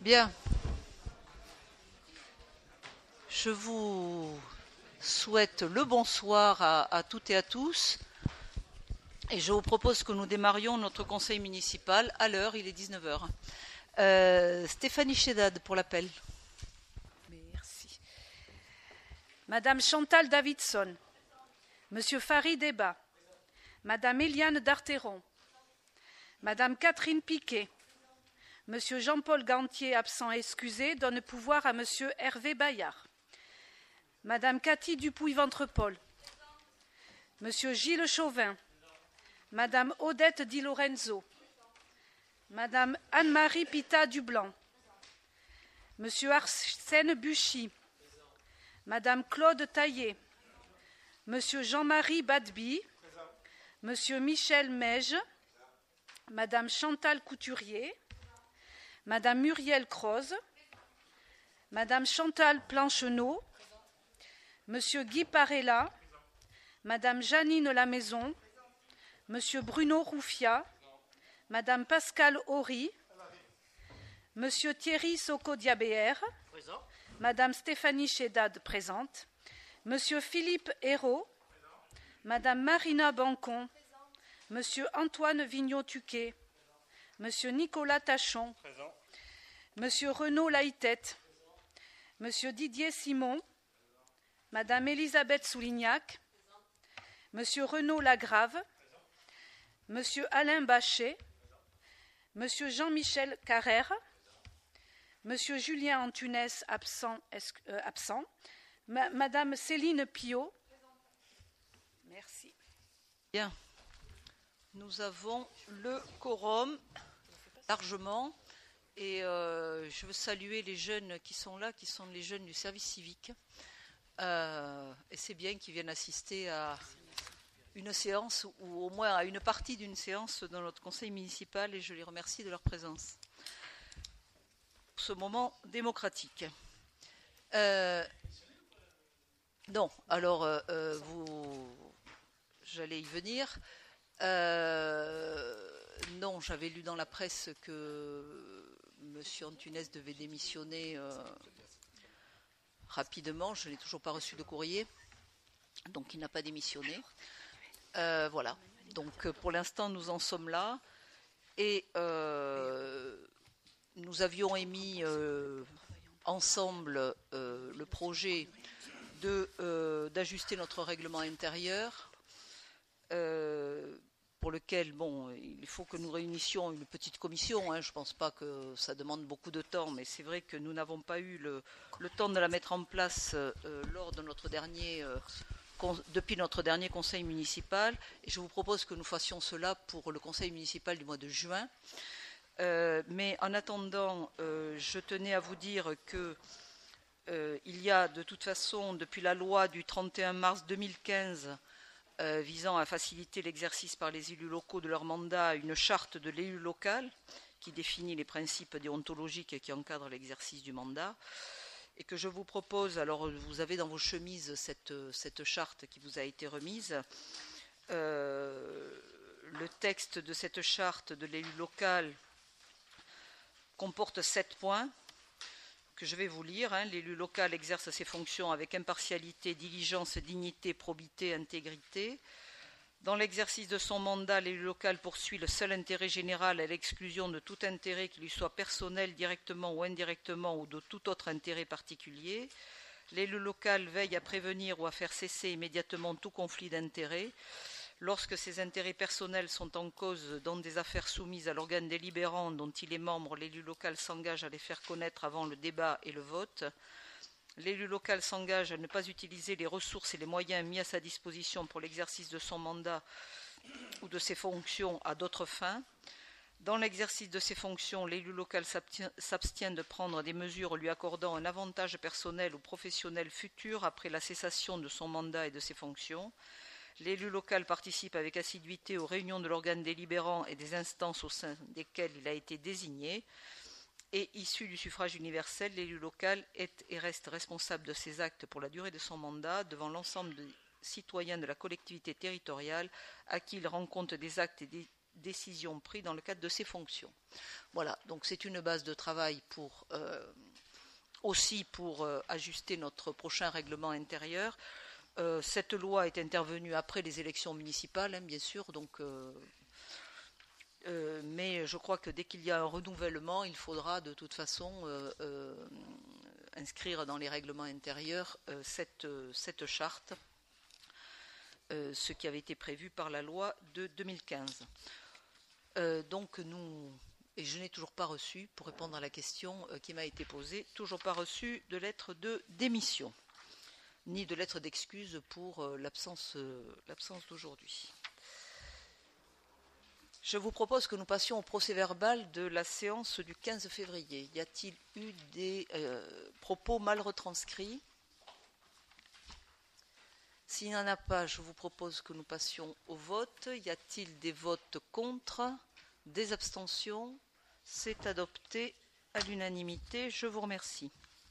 Bien, je vous souhaite le bonsoir à toutes et à tous et je vous propose que nous démarrions notre conseil municipal à l'heure, il est 19 heures. Stéphanie Chédad pour l'appel. Merci. Madame Chantal Davidson, Monsieur Farid Eba, Madame Eliane Darteron, Madame Catherine Piquet, Monsieur Jean-Paul Gantier, absent excusé, donne pouvoir à Monsieur Hervé Bayard. Madame Cathy Dupuy-Ventrepol, Monsieur Gilles Chauvin, Madame Odette Di Lorenzo, Madame Anne-Marie Pita Dublanc, Monsieur Arsène Buchy, Madame Claude Taillé, Monsieur Jean-Marie Badby, Monsieur Michel Meige, Madame Chantal Couturier, Madame Muriel Croze, Madame Chantal Plancheneau, Monsieur Guy Parella, Madame Janine Lamaison, Monsieur Bruno Rouffia, Madame Pascale Horry, Monsieur Thierry Socco-Diabéer, Madame Stéphanie Chédad présente, Monsieur Philippe Hérault, Madame Marina Bancon, Monsieur Antoine Vigneault-Tuquet, Monsieur Nicolas Tachon, Monsieur Renaud Laïtette, Monsieur Didier Simon, Madame Elisabeth Soulignac, Monsieur Renaud Lagrave, Monsieur Alain Bachet, Monsieur Jean-Michel Carrère, Monsieur Julien Antunes absent, Madame Céline Pillot. Merci. Bien, nous avons le quorum largement et je veux saluer les jeunes qui sont là, qui sont les jeunes du service civique. Et c'est bien qu'ils viennent assister à une séance ou au moins à une partie d'une séance dans notre conseil municipal et je les remercie de leur présence pour ce moment démocratique. Non, alors j'allais y venir. Non, j'avais lu dans la presse que M. Antunes devait démissionner rapidement. Je n'ai toujours pas reçu de courrier, donc il n'a pas démissionné. Voilà, donc pour l'instant nous en sommes là et nous avions émis ensemble le projet d'ajuster notre règlement intérieur pour lequel il faut que nous réunissions une petite commission. Je ne pense pas que ça demande beaucoup de temps, mais c'est vrai que nous n'avons pas eu le temps de la mettre en place lors de notre depuis notre dernier conseil municipal. Et je vous propose que nous fassions cela pour le conseil municipal du mois de juin. Mais en attendant, je tenais à vous dire que il y a de toute façon, depuis la loi du 31 mars 2015 visant à faciliter l'exercice par les élus locaux de leur mandat, une charte de l'élu local qui définit les principes déontologiques qui encadrent l'exercice du mandat et que je vous propose, alors vous avez dans vos chemises cette charte qui vous a été remise. Le texte de cette charte de l'élu local comporte 7 points que je vais vous lire. L'élu local exerce ses fonctions avec impartialité, diligence, dignité, probité, intégrité. Dans l'exercice de son mandat, l'élu local poursuit le seul intérêt général à l'exclusion de tout intérêt qui lui soit personnel, directement ou indirectement, ou de tout autre intérêt particulier. L'élu local veille à prévenir ou à faire cesser immédiatement tout conflit d'intérêts. Lorsque ces intérêts personnels sont en cause dans des affaires soumises à l'organe délibérant dont il est membre, l'élu local s'engage à les faire connaître avant le débat et le vote. L'élu local s'engage à ne pas utiliser les ressources et les moyens mis à sa disposition pour l'exercice de son mandat ou de ses fonctions à d'autres fins. Dans l'exercice de ses fonctions, l'élu local s'abstient de prendre des mesures lui accordant un avantage personnel ou professionnel futur après la cessation de son mandat et de ses fonctions. L'élu local participe avec assiduité aux réunions de l'organe délibérant et des instances au sein desquelles il a été désigné. Et issu du suffrage universel, l'élu local est et reste responsable de ses actes pour la durée de son mandat devant l'ensemble des citoyens de la collectivité territoriale à qui il rend compte des actes et décisions prises dans le cadre de ses fonctions. Voilà, donc c'est une base de travail aussi pour ajuster notre prochain règlement intérieur. Cette loi est intervenue après les élections municipales, bien sûr, donc, mais je crois que dès qu'il y a un renouvellement, il faudra de toute façon inscrire dans les règlements intérieurs cette charte, ce qui avait été prévu par la loi de 2015. Donc et je n'ai toujours pas reçu, pour répondre à la question qui m'a été posée, toujours pas reçu de lettre de démission, ni de lettre d'excuse pour l'absence d'aujourd'hui. Je vous propose que nous passions au procès-verbal de la séance du 15 février. Y a-t-il eu des propos mal retranscrits ? S'il n'y en a pas, je vous propose que nous passions au vote. Y a-t-il des votes contre ? Des abstentions ? C'est adopté à l'unanimité. Je vous remercie.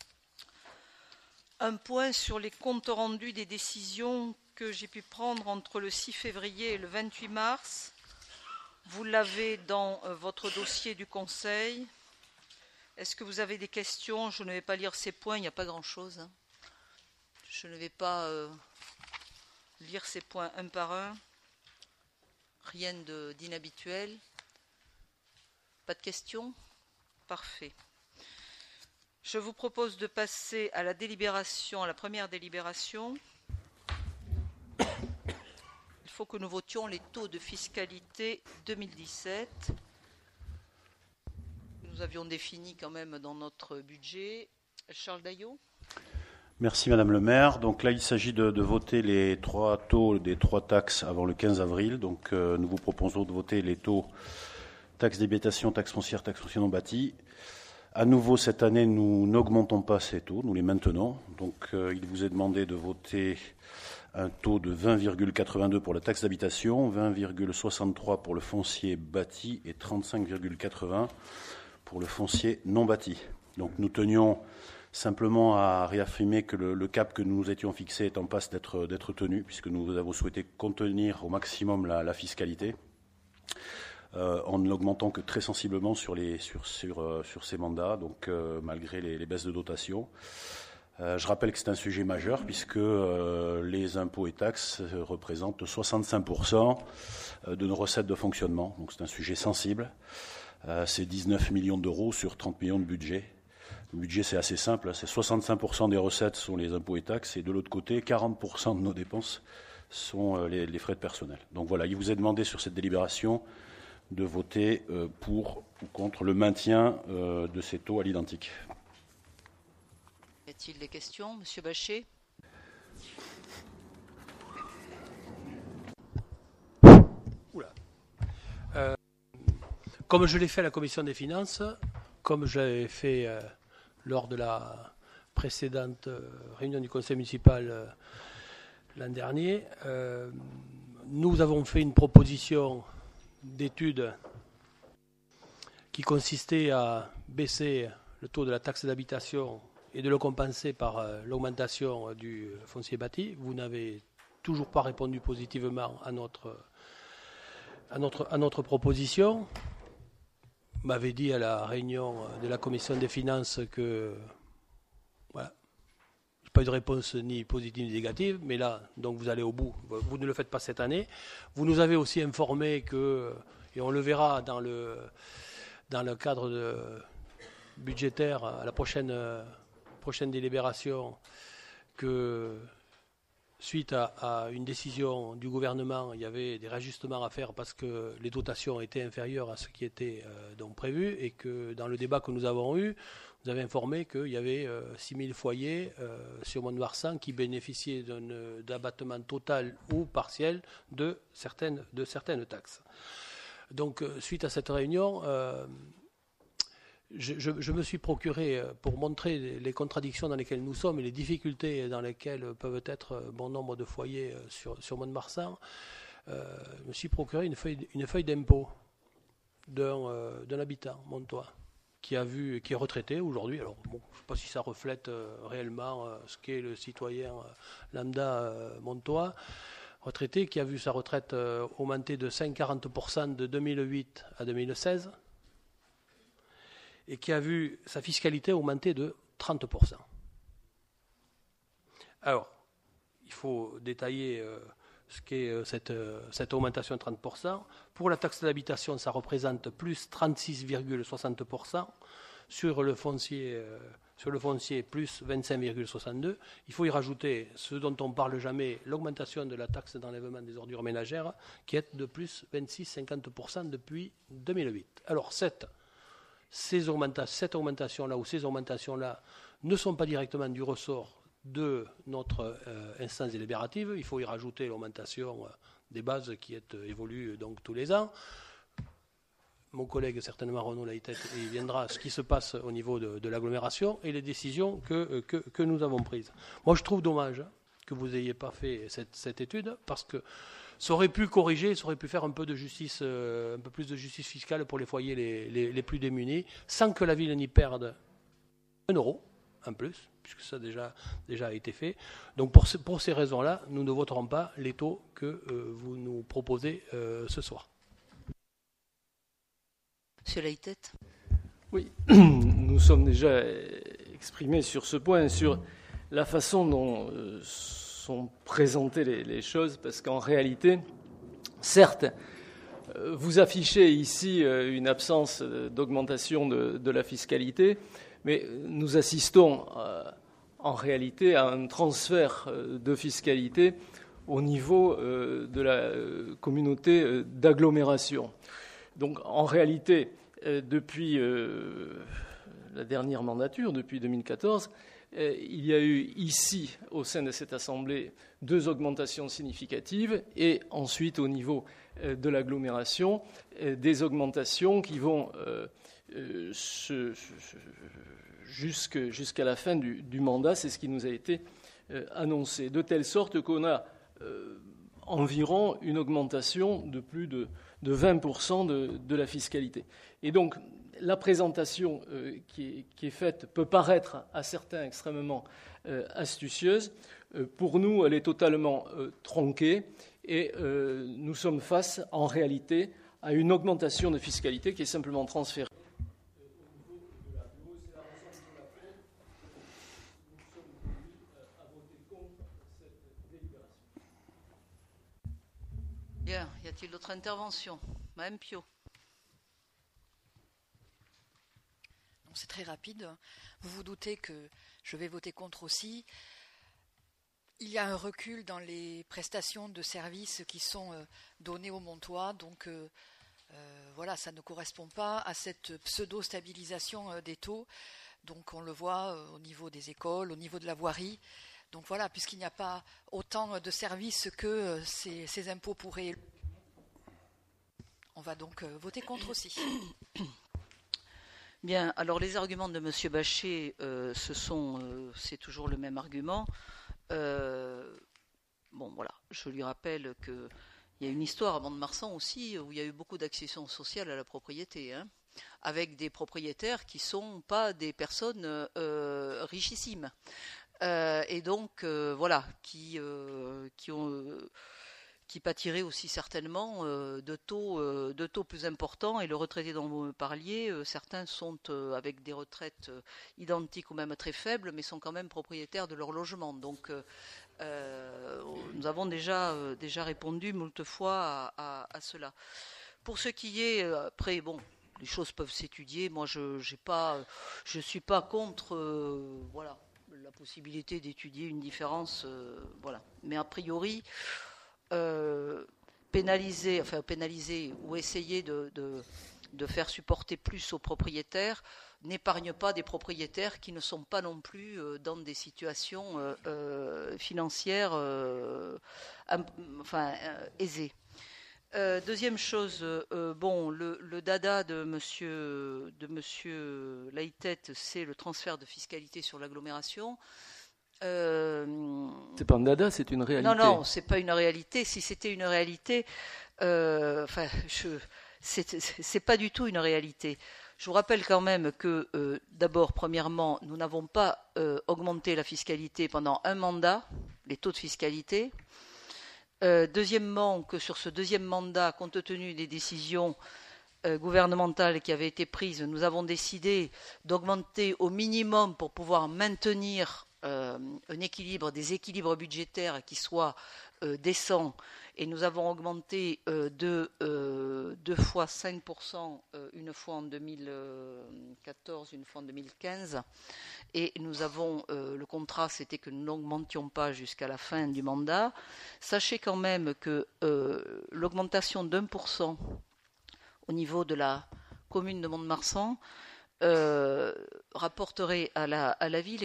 Un point sur les comptes rendus des décisions que j'ai pu prendre entre le 6 février et le 28 mars. Vous l'avez dans votre dossier du Conseil. Est-ce que vous avez des questions ? Je ne vais pas lire ces points, il n'y a pas grand-chose. Hein. Je ne vais pas lire ces points un par un. Rien d'inhabituel. Pas de questions ? Parfait. Je vous propose de passer à la délibération, à la première délibération. Il faut que nous votions les taux de fiscalité 2017. Nous avions défini quand même dans notre budget. Charles Daillot ? Merci Madame le maire. Donc là, il s'agit de voter les 3 taux des 3 taxes avant le 15 avril. Donc nous vous proposons de voter les taux taxe d'habitation, taxe foncière non bâtie. À nouveau, cette année, nous n'augmentons pas ces taux, nous les maintenons. Donc il vous est demandé de voter un taux de 20,82 pour la taxe d'habitation, 20,63 pour le foncier bâti et 35,80 pour le foncier non bâti. Donc nous tenions simplement à réaffirmer que le cap que nous nous étions fixé est en passe d'être tenu, puisque nous avons souhaité contenir au maximum la fiscalité, en ne l'augmentant que très sensiblement sur ces mandats, donc malgré les baisses de dotation. Je rappelle que c'est un sujet majeur, puisque les impôts et taxes représentent 65% de nos recettes de fonctionnement. Donc c'est un sujet sensible. C'est 19 millions d'euros sur 30 millions de budget. Le budget, c'est assez simple, c'est 65% des recettes sont les impôts et taxes, et de l'autre côté, 40% de nos dépenses sont les frais de personnel. Donc voilà, il vous est demandé sur cette délibération de voter pour ou contre le maintien de ces taux à l'identique. Y a-t-il des questions ? Monsieur Bachet ? Comme je l'ai fait à la Commission des finances, comme je l'avais fait lors de la précédente réunion du Conseil municipal l'an dernier, nous avons fait une proposition d'étude qui consistait à baisser le taux de la taxe d'habitation et de le compenser par l'augmentation du foncier bâti. Vous n'avez toujours pas répondu positivement à notre proposition. Vous m'avez dit à la réunion de la Commission des finances que voilà, je n'ai pas eu de réponse ni positive ni négative, mais là, donc vous allez au bout. Vous ne le faites pas cette année. Vous nous avez aussi informé que, et on le verra dans le cadre budgétaire à la prochaine délibération, que suite à une décision du gouvernement, il y avait des réajustements à faire parce que les dotations étaient inférieures à ce qui était donc prévu, et que dans le débat que nous avons eu, vous avez informé qu'il y avait 6 000 foyers sur Mont-de-Marsan qui bénéficiaient d'abattement total ou partiel de certaines taxes. Donc, suite à cette réunion, je me suis procuré, pour montrer les contradictions dans lesquelles nous sommes et les difficultés dans lesquelles peuvent être bon nombre de foyers sur Mont-de-Marsan, je me suis procuré une feuille d'impôt d'un habitant montois qui est retraité aujourd'hui. Alors, bon, je ne sais pas si ça reflète réellement ce qu'est le citoyen lambda montois. retraité qui a vu sa retraite augmenter de 5,40% de 2008 à 2016 et qui a vu sa fiscalité augmenter de 30%. Alors, il faut détailler ce qu'est cette augmentation de 30%. Pour la taxe d'habitation, ça représente plus 36,60%. Sur le foncier, plus 25,62. Il faut y rajouter ce dont on ne parle jamais, l'augmentation de la taxe d'enlèvement des ordures ménagères, qui est de plus 26,50% depuis 2008. Alors, cette augmentation-là ou ces augmentations-là ne sont pas directement du ressort de notre instance délibérative. Il faut y rajouter l'augmentation des bases qui évolue donc tous les ans. Mon collègue, certainement Renaud Laïtette, il viendra ce qui se passe au niveau de l'agglomération et les décisions que nous avons prises. Moi, je trouve dommage que vous n'ayez pas fait cette étude parce que ça aurait pu corriger, ça aurait pu faire un peu de justice, un peu plus de justice fiscale pour les foyers les plus démunis, sans que la ville n'y perde un euro en plus, puisque ça a déjà été fait. Donc pour ces raisons-là, nous ne voterons pas les taux que vous nous proposez ce soir. Monsieur Laïtette. Oui, nous sommes déjà exprimés sur ce point, sur la façon dont sont présentées les choses, parce qu'en réalité, certes, vous affichez ici une absence d'augmentation de la fiscalité, mais nous assistons en réalité à un transfert de fiscalité au niveau de la communauté d'agglomération. Donc en réalité, depuis la dernière mandature, depuis 2014, il y a eu ici, au sein de cette Assemblée, 2 augmentations significatives et ensuite au niveau de l'agglomération, des augmentations qui vont jusqu'à la fin du mandat. C'est ce qui nous a été annoncé, de telle sorte qu'on a environ une augmentation de plus de 20% de la fiscalité. Et donc, la présentation qui est faite peut paraître à certains extrêmement astucieuse. Pour nous, elle est totalement tronquée et nous sommes face, en réalité, à une augmentation de fiscalité qui est simplement transférée. Bien, y a-t-il d'autres interventions? Madame Pio. C'est très rapide. Vous vous doutez que je vais voter contre aussi. Il y a un recul dans les prestations de services qui sont données au Montois, donc voilà, ça ne correspond pas à cette pseudo-stabilisation des taux. Donc on le voit au niveau des écoles, au niveau de la voirie. Donc voilà, puisqu'il n'y a pas autant de services que ces impôts pourraient. On va donc voter contre aussi. Bien, alors les arguments de M. Bachet, c'est toujours le même argument. Bon, voilà, je lui rappelle qu'il y a une histoire à Mont-de-Marsan aussi où il y a eu beaucoup d'accessions sociales à la propriété, hein, avec des propriétaires qui ne sont pas des personnes richissimes. Et donc, voilà, qui pâtiraient aussi certainement de taux plus importants. Et le retraité dont vous me parliez, certains sont avec des retraites identiques ou même très faibles, mais sont quand même propriétaires de leur logement. Donc, nous avons déjà répondu moult fois à cela. Pour ce qui est, après, bon, les choses peuvent s'étudier. Moi, je suis pas contre, voilà, la possibilité d'étudier une différence, voilà. Mais a priori, pénaliser ou essayer de faire supporter plus aux propriétaires n'épargne pas des propriétaires qui ne sont pas non plus dans des situations financières aisées. Deuxième chose, bon, le dada de monsieur Laïtette, c'est le transfert de fiscalité sur l'agglomération. C'est pas un dada, c'est une réalité. Non, c'est pas une réalité. Si c'était une réalité, c'est pas du tout une réalité. Je vous rappelle quand même que, d'abord, premièrement, nous n'avons pas augmenté la fiscalité pendant un mandat, les taux de fiscalité. Deuxièmement, que sur ce deuxième mandat, compte tenu des décisions gouvernementales qui avaient été prises, nous avons décidé d'augmenter au minimum pour pouvoir maintenir un équilibre, des équilibres budgétaires qui soient décents, et nous avons augmenté deux fois 5%, une fois en 2014, une fois en 2015, et nous avons le contrat, c'était que nous n'augmentions pas jusqu'à la fin du mandat. Sachez quand même que l'augmentation d'1% au niveau de la commune de Mont-de-Marsan rapporterait à la ville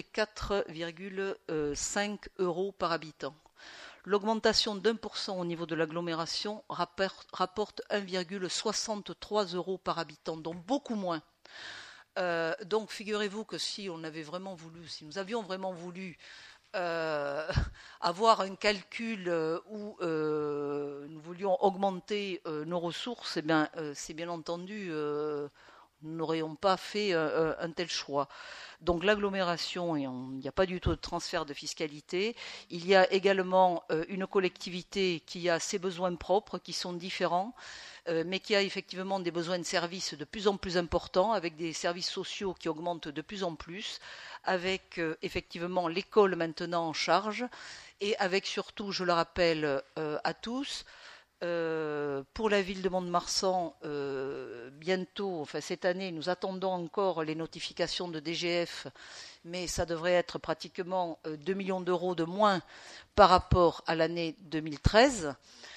4,5 € par habitant. L'augmentation d'1% au niveau de l'agglomération rapporte 1,63 € par habitant, donc beaucoup moins. Donc figurez-vous que si on avait vraiment voulu, si nous avions vraiment voulu avoir un calcul où nous voulions augmenter nos ressources, eh bien, c'est bien entendu, nous n'aurions pas fait un tel choix. Donc l'agglomération, il n'y a pas du tout de transfert de fiscalité. Il y a également une collectivité qui a ses besoins propres, qui sont différents, mais qui a effectivement des besoins de services de plus en plus importants, avec des services sociaux qui augmentent de plus en plus, avec effectivement l'école maintenant en charge, et avec surtout, je le rappelle à tous, pour la ville de Mont-de-Marsan, bientôt, enfin cette année, nous attendons encore les notifications de DGF, mais ça devrait être pratiquement 2 millions d'euros de moins par rapport à l'année 2013,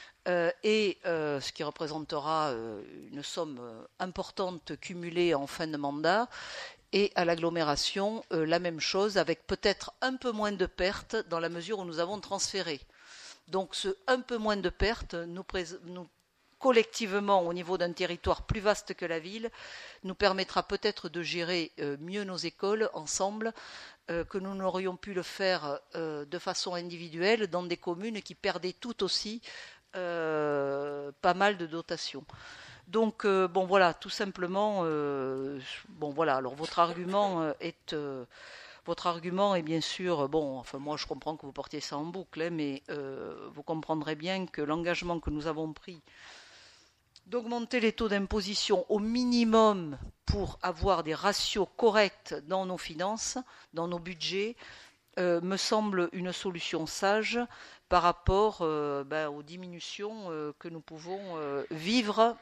ce qui représentera une somme importante cumulée en fin de mandat. Et à l'agglomération, la même chose, avec peut-être un peu moins de pertes dans la mesure où nous avons transféré. Donc ce un peu moins de pertes, nous collectivement, au niveau d'un territoire plus vaste que la ville, nous permettra peut-être de gérer mieux nos écoles ensemble, que nous n'aurions pu le faire de façon individuelle dans des communes qui perdaient tout aussi pas mal de dotations. Donc, bon voilà, tout simplement, bon voilà, alors votre argument est bien sûr, bon, enfin moi je comprends que vous portiez ça en boucle, hein, mais vous comprendrez bien que l'engagement que nous avons pris d'augmenter les taux d'imposition au minimum pour avoir des ratios corrects dans nos finances, dans nos budgets, me semble une solution sage par rapport aux diminutions que nous pouvons vivre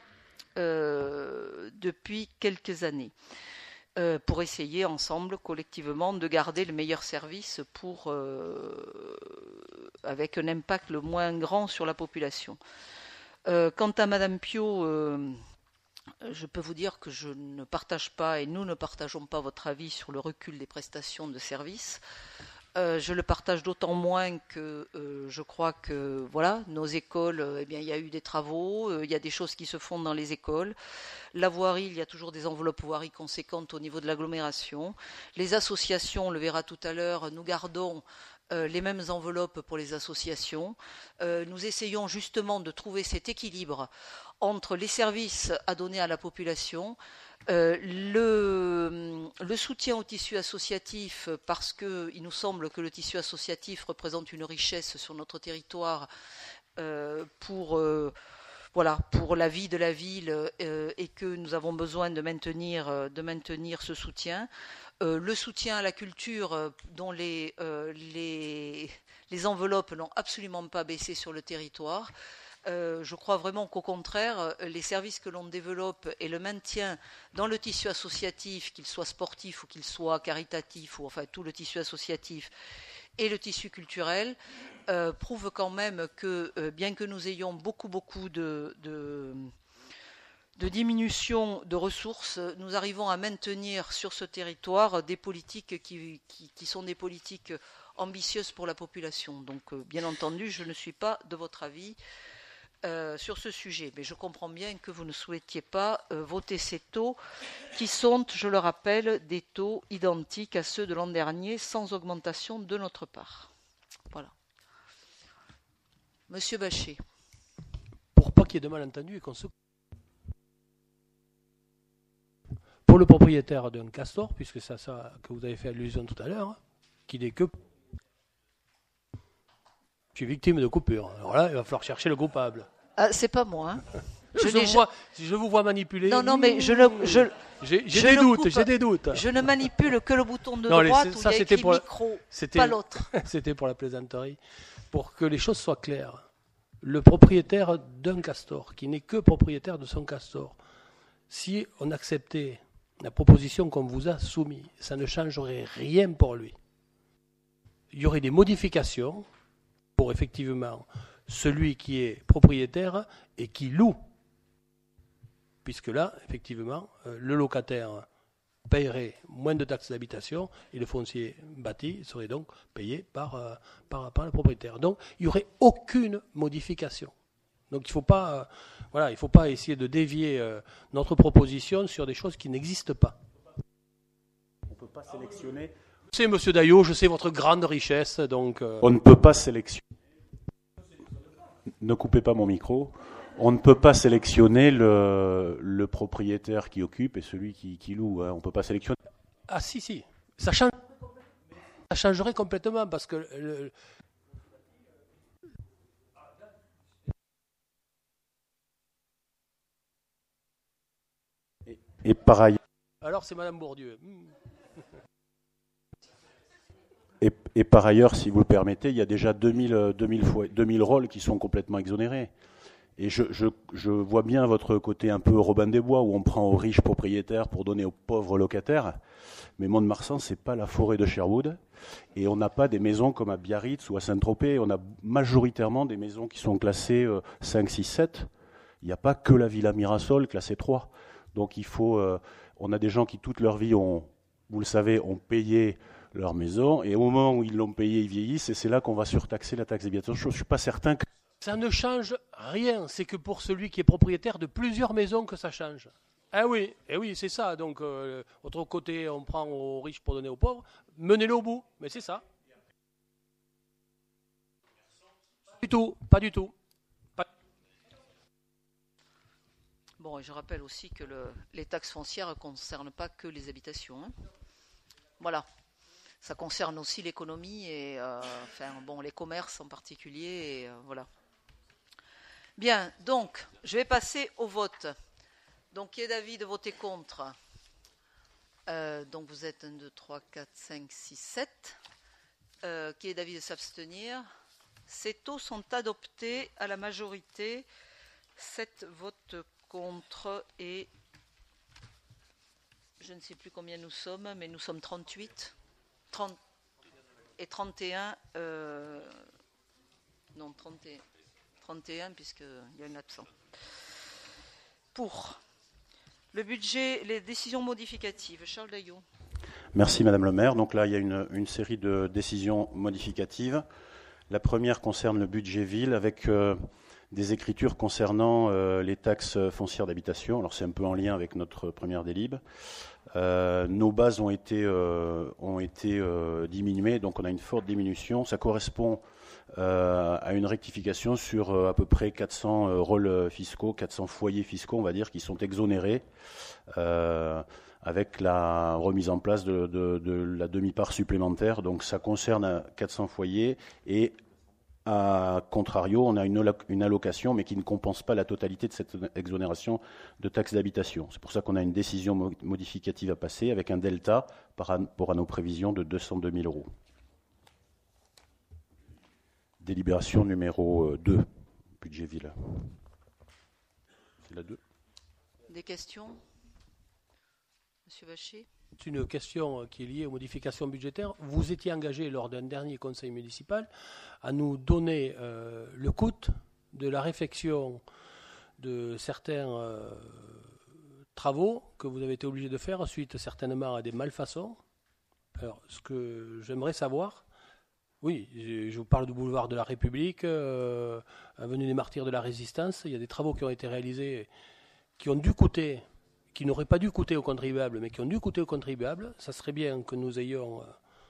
depuis quelques années, pour essayer ensemble, collectivement, de garder le meilleur service avec un impact le moins grand sur la population. Quant à Madame Piot, je peux vous dire que je ne partage pas, et nous ne partageons pas votre avis sur le recul des prestations de services. Je le partage d'autant moins que je crois que voilà, nos écoles, eh bien, il y a eu des travaux, il y a des choses qui se font dans les écoles. La voirie, il y a toujours des enveloppes voirie conséquentes au niveau de l'agglomération. Les associations, on le verra tout à l'heure, nous gardons les mêmes enveloppes pour les associations. Nous essayons justement de trouver cet équilibre entre les services à donner à la population, le soutien au tissu associatif, parce qu'il nous semble que le tissu associatif représente une richesse sur notre territoire pour la vie de la ville, et que nous avons besoin de maintenir ce soutien. Le soutien à la culture, dont les enveloppes n'ont absolument pas baissé sur le territoire. Je crois vraiment qu'au contraire, les services que l'on développe et le maintien dans le tissu associatif, qu'il soit sportif ou qu'il soit caritatif, ou enfin tout le tissu associatif et le tissu culturel, prouvent quand même que, bien que nous ayons beaucoup de diminution de ressources, nous arrivons à maintenir sur ce territoire des politiques qui sont des politiques ambitieuses pour la population. Donc, bien entendu, je ne suis pas de votre avis sur ce sujet, mais je comprends bien que vous ne souhaitiez pas voter ces taux qui sont, je le rappelle, des taux identiques à ceux de l'an dernier, sans augmentation de notre part. Voilà. Monsieur Bachet. Pour pas qu'il y ait de malentendus et qu'on se... Pour le propriétaire d'un castor, puisque c'est ça que vous avez fait allusion tout à l'heure, qu'il n'est que... Je suis victime de coupure. Alors là, il va falloir chercher le coupable. Ah, c'est pas moi. Hein. Si je vous vois manipuler. Non, mais j'ai des doutes. Je ne manipule que le bouton de droite où il y a écrit micro, pas l'autre. C'était pour la plaisanterie. Pour que les choses soient claires. Le propriétaire d'un castor, qui n'est que propriétaire de son castor, si on acceptait la proposition qu'on vous a soumise, ça ne changerait rien pour lui. Il y aurait des modifications pour effectivement celui qui est propriétaire et qui loue. Puisque là, effectivement, le locataire paierait moins de taxes d'habitation et le foncier bâti serait donc payé par le propriétaire. Donc, il n'y aurait aucune modification. Donc, il ne faut pas essayer de dévier notre proposition sur des choses qui n'existent pas. On ne peut pas sélectionner. C'est Monsieur Daillot, je sais votre grande richesse, donc. On ne peut pas sélectionner. Ne coupez pas mon micro. On ne peut pas sélectionner le propriétaire qui occupe et celui qui loue. Hein. On ne peut pas sélectionner. Ah si. Ça changerait complètement parce que... Et par ailleurs... Alors c'est Madame Bourdieu. Et par ailleurs, si vous le permettez, il y a déjà 2000 rôles qui sont complètement exonérés. Et je vois bien votre côté un peu Robin des Bois, où on prend aux riches propriétaires pour donner aux pauvres locataires. Mais Mont-de-Marsan, ce n'est pas la forêt de Sherwood. Et on n'a pas des maisons comme à Biarritz ou à Saint-Tropez. On a majoritairement des maisons qui sont classées 5, 6, 7. Il n'y a pas que la Villa Mirasol classée 3. Donc on a des gens qui toute leur vie, vous le savez, ont payé leur maison. Et au moment où ils l'ont payé, ils vieillissent. Et c'est là qu'on va surtaxer la taxe d'habitation. Je ne suis pas certain que... Ça ne change rien, c'est que pour celui qui est propriétaire de plusieurs maisons que ça change. Eh oui, c'est ça. Donc, autre côté, on prend aux riches pour donner aux pauvres. Menez-le au bout, mais c'est ça. Pas du tout. Bon, et je rappelle aussi que les taxes foncières ne concernent pas que les habitations. Hein. Voilà. Ça concerne aussi l'économie et les commerces en particulier. Et, voilà. Bien, donc, je vais passer au vote. Donc, qui est d'avis de voter contre ? Donc, vous êtes 1, 2, 3, 4, 5, 6, 7. Qui est d'avis de s'abstenir ? Ces taux sont adoptés à la majorité. 7 votes contre et je ne sais plus combien nous sommes, mais nous sommes 38. 30 et 31. Non, 31 puisqu'il y a un absent. Pour le budget, les décisions modificatives. Charles Daillot. Merci Madame le maire. Donc là, il y a une série de décisions modificatives. La première concerne le budget ville avec des écritures concernant les taxes foncières d'habitation. Alors c'est un peu en lien avec notre première délib. Nos bases ont été diminuées, donc on a une forte diminution. Ça correspond à une rectification sur à peu près 400 rôles fiscaux, 400 foyers fiscaux, on va dire, qui sont exonérés avec la remise en place de la demi-part supplémentaire. Donc ça concerne 400 foyers et à contrario, on a une allocation, mais qui ne compense pas la totalité de cette exonération de taxes d'habitation. C'est pour ça qu'on a une décision modificative à passer avec un delta par rapport à nos prévisions de 202 000 euros. Délibération numéro 2, budget ville. C'est la 2. Des questions ? Monsieur Vacher ? C'est une question qui est liée aux modifications budgétaires. Vous étiez engagé lors d'un dernier conseil municipal à nous donner le coût de la réfection de certains travaux que vous avez été obligé de faire suite certainement à des malfaçons. Alors, ce que j'aimerais savoir, oui, je vous parle du boulevard de la République, avenue des Martyrs de la Résistance. Il y a des travaux qui ont été réalisés qui ont dû coûter, qui n'auraient pas dû coûter aux contribuables, mais qui ont dû coûter aux contribuables. Ça serait bien que nous ayons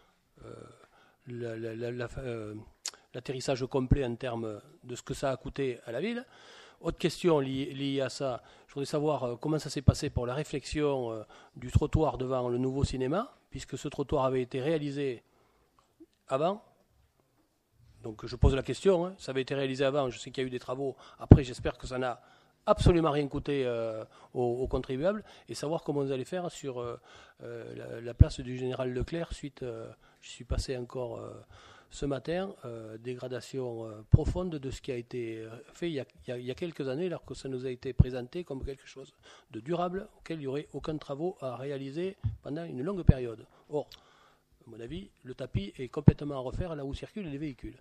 l'atterrissage complet en termes de ce que ça a coûté à la ville. Autre question liée à ça, je voudrais savoir comment ça s'est passé pour la réflexion du trottoir devant le nouveau cinéma, puisque ce trottoir avait été réalisé avant. Donc je pose la question, hein. Ça avait été réalisé avant, je sais qu'il y a eu des travaux. Après, j'espère que ça n'a absolument rien coûté aux contribuables. Et savoir comment vous allez faire sur la place du général Leclerc suite, je suis passé encore ce matin, dégradation profonde de ce qui a été fait il y a quelques années, alors que ça nous a été présenté comme quelque chose de durable, auquel il n'y aurait aucun travaux à réaliser pendant une longue période. Or, à mon avis, le tapis est complètement à refaire là où circulent les véhicules.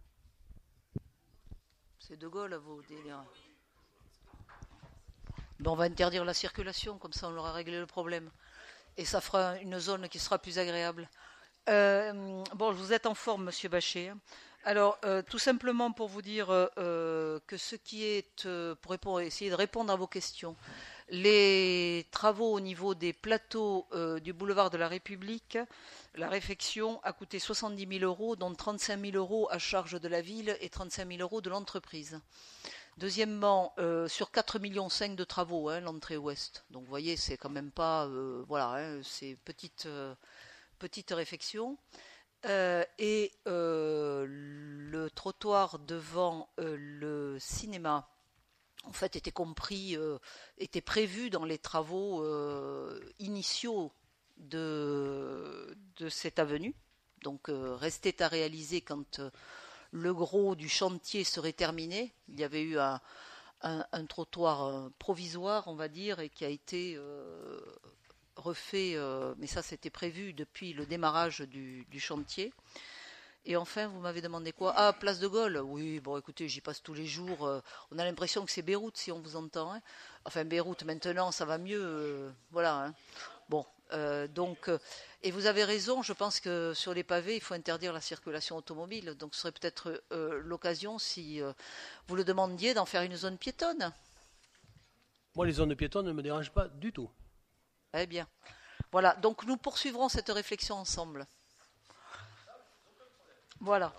C'est De Gaulle à vos délires. Ben, on va interdire la circulation, comme ça on aura réglé le problème. Et ça fera une zone qui sera plus agréable. Bon, vous êtes en forme, Monsieur Bachet. Alors, tout simplement pour vous dire que ce qui est, pour essayer de répondre à vos questions, les travaux au niveau des plateaux du boulevard de la République, la réfection a coûté 70 000 €, dont 35 000 € à charge de la ville et 35 000 € de l'entreprise. Deuxièmement, sur 4,5 millions de travaux, hein, l'entrée ouest. Donc vous voyez, c'est quand même pas, voilà, hein, c'est petite réfection. Et le trottoir devant le cinéma, en fait, était prévu dans les travaux initiaux de cette avenue. Donc restait à réaliser quand le gros du chantier serait terminé. Il y avait eu un trottoir provisoire, on va dire, et qui a été refait, mais ça c'était prévu depuis le démarrage du chantier. Et enfin, vous m'avez demandé quoi? Ah, Place de Gaulle. Oui, bon, écoutez, j'y passe tous les jours. On a l'impression que c'est Beyrouth, si on vous entend. Hein. Enfin, Beyrouth, maintenant, ça va mieux. Voilà. Hein. Bon, donc, et vous avez raison, je pense que sur les pavés, il faut interdire la circulation automobile. Donc, ce serait peut-être l'occasion, si vous le demandiez, d'en faire une zone piétonne. Moi, les zones piétonnes ne me dérangent pas du tout. Eh bien. Voilà, donc nous poursuivrons cette réflexion ensemble. Voilà.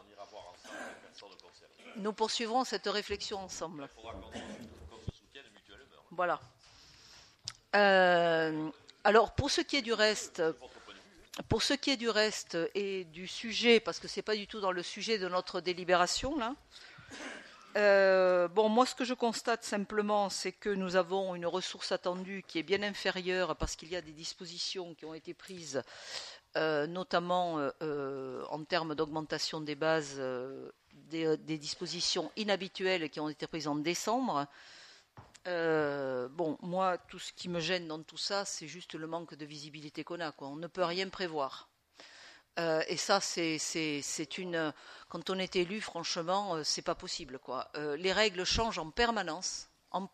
Nous poursuivrons cette réflexion ensemble. Voilà. Alors, pour ce qui est du reste et du sujet, parce que c'est pas du tout dans le sujet de notre délibération là. Bon, moi, ce que je constate simplement, c'est que nous avons une ressource attendue qui est bien inférieure parce qu'il y a des dispositions qui ont été prises, notamment en termes d'augmentation des bases, des dispositions inhabituelles qui ont été prises en décembre. Bon, moi, tout ce qui me gêne dans tout ça, c'est juste le manque de visibilité qu'on a, quoi. On ne peut rien prévoir. Et ça, c'est une. Quand on est élu, franchement, c'est pas possible, quoi. Les règles changent en permanence.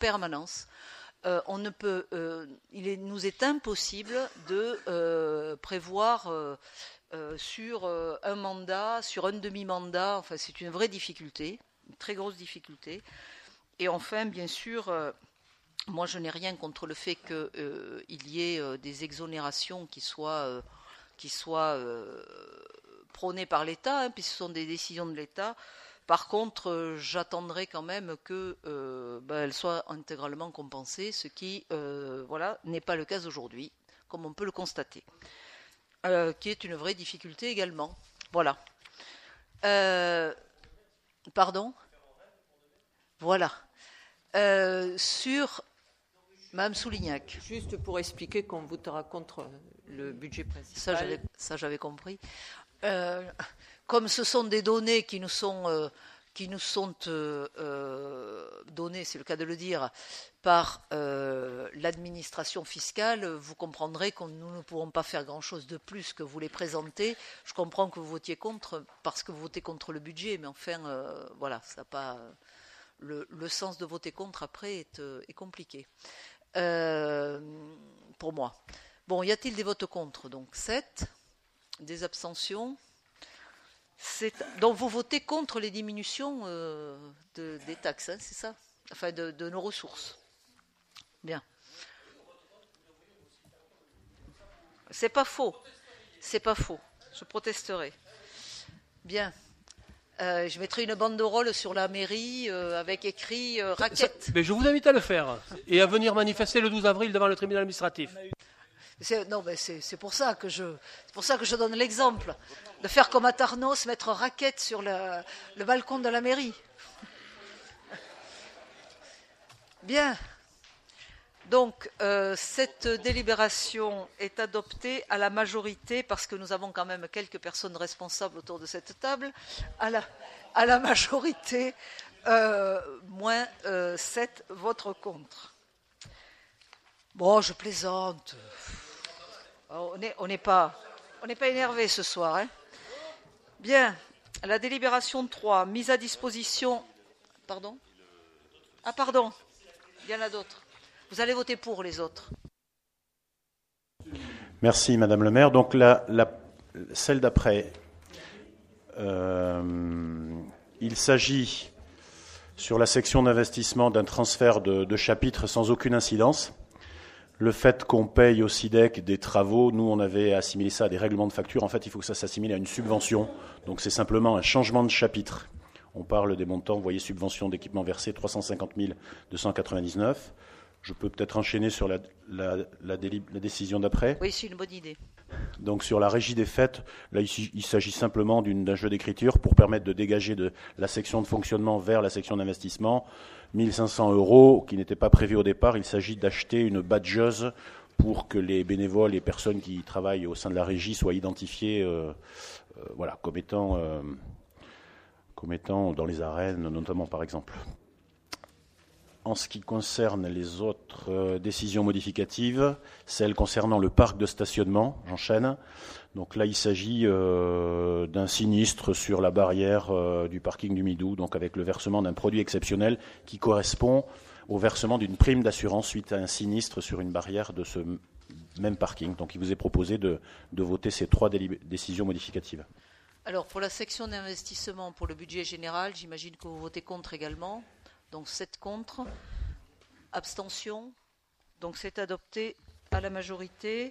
On ne peut. Il nous est impossible de prévoir sur un mandat, sur un demi-mandat. Enfin, c'est une vraie difficulté, une très grosse difficulté. Et enfin, bien sûr, moi, je n'ai rien contre le fait qu'il y ait des exonérations qui soient prônées par l'État, hein, puisque ce sont des décisions de l'État. Par contre, j'attendrai quand même qu'elles soient intégralement compensées, ce qui voilà, n'est pas le cas aujourd'hui, comme on peut le constater, qui est une vraie difficulté également. Voilà. Pardon ? Voilà. Sur Mme Soulignac. Juste pour expliquer qu'on votera contre le budget principal. Ça, j'avais compris. Comme ce sont des données qui nous sont données, c'est le cas de le dire, par l'administration fiscale, vous comprendrez que nous ne pourrons pas faire grand-chose de plus que vous les présenter. Je comprends que vous votiez contre, parce que vous votez contre le budget, mais enfin, voilà, ça n'a pas... Le sens de voter contre, après, est compliqué. Pour moi. Bon, y a-t-il des votes contre? Donc 7. Des abstentions. Donc vous votez contre les diminutions des taxes, hein, c'est ça? Enfin, de nos ressources. Bien. C'est pas faux. Je protesterai. Bien. Je mettrai une banderole sur la mairie avec écrit raquette. Mais je vous invite à le faire et à venir manifester le 12 avril devant le tribunal administratif. C'est pour ça que je donne l'exemple de faire comme à Tarnos, mettre raquette sur le balcon de la mairie. Bien. Donc, cette délibération est adoptée à la majorité, parce que nous avons quand même quelques personnes responsables autour de cette table, à la majorité, moins 7 votes contre. Bon, je plaisante. On n'est pas énervé ce soir. Hein. Bien, la délibération 3, mise à disposition... Pardon ? Ah, pardon, il y en a d'autres. Vous allez voter pour les autres. Merci, Madame le maire. Donc, celle d'après, il s'agit, sur la section d'investissement, d'un transfert de chapitre sans aucune incidence. Le fait qu'on paye au SIDEC des travaux, nous, on avait assimilé ça à des règlements de facture. En fait, il faut que ça s'assimile à une subvention. Donc, c'est simplement un changement de chapitre. On parle des montants, vous voyez, subvention d'équipement versé, 350 299. Je peux peut-être enchaîner sur la décision d'après. Oui, c'est une bonne idée. Donc sur la régie des fêtes, là il s'agit simplement d'un jeu d'écriture pour permettre de dégager de la section de fonctionnement vers la section d'investissement 1 500 € qui n'étaient pas prévus au départ. Il s'agit d'acheter une badgeuse pour que les bénévoles, les personnes qui travaillent au sein de la régie soient identifiées comme étant dans les arènes, notamment par exemple. En ce qui concerne les autres décisions modificatives, celles concernant le parc de stationnement, j'enchaîne. Donc là, il s'agit d'un sinistre sur la barrière du parking du Midou, donc avec le versement d'un produit exceptionnel qui correspond au versement d'une prime d'assurance suite à un sinistre sur une barrière de ce même parking. Donc il vous est proposé de voter ces 3 décisions modificatives. Alors pour la section d'investissement pour le budget général, j'imagine que vous votez contre également. Donc 7 contre, abstention, donc c'est adopté à la majorité,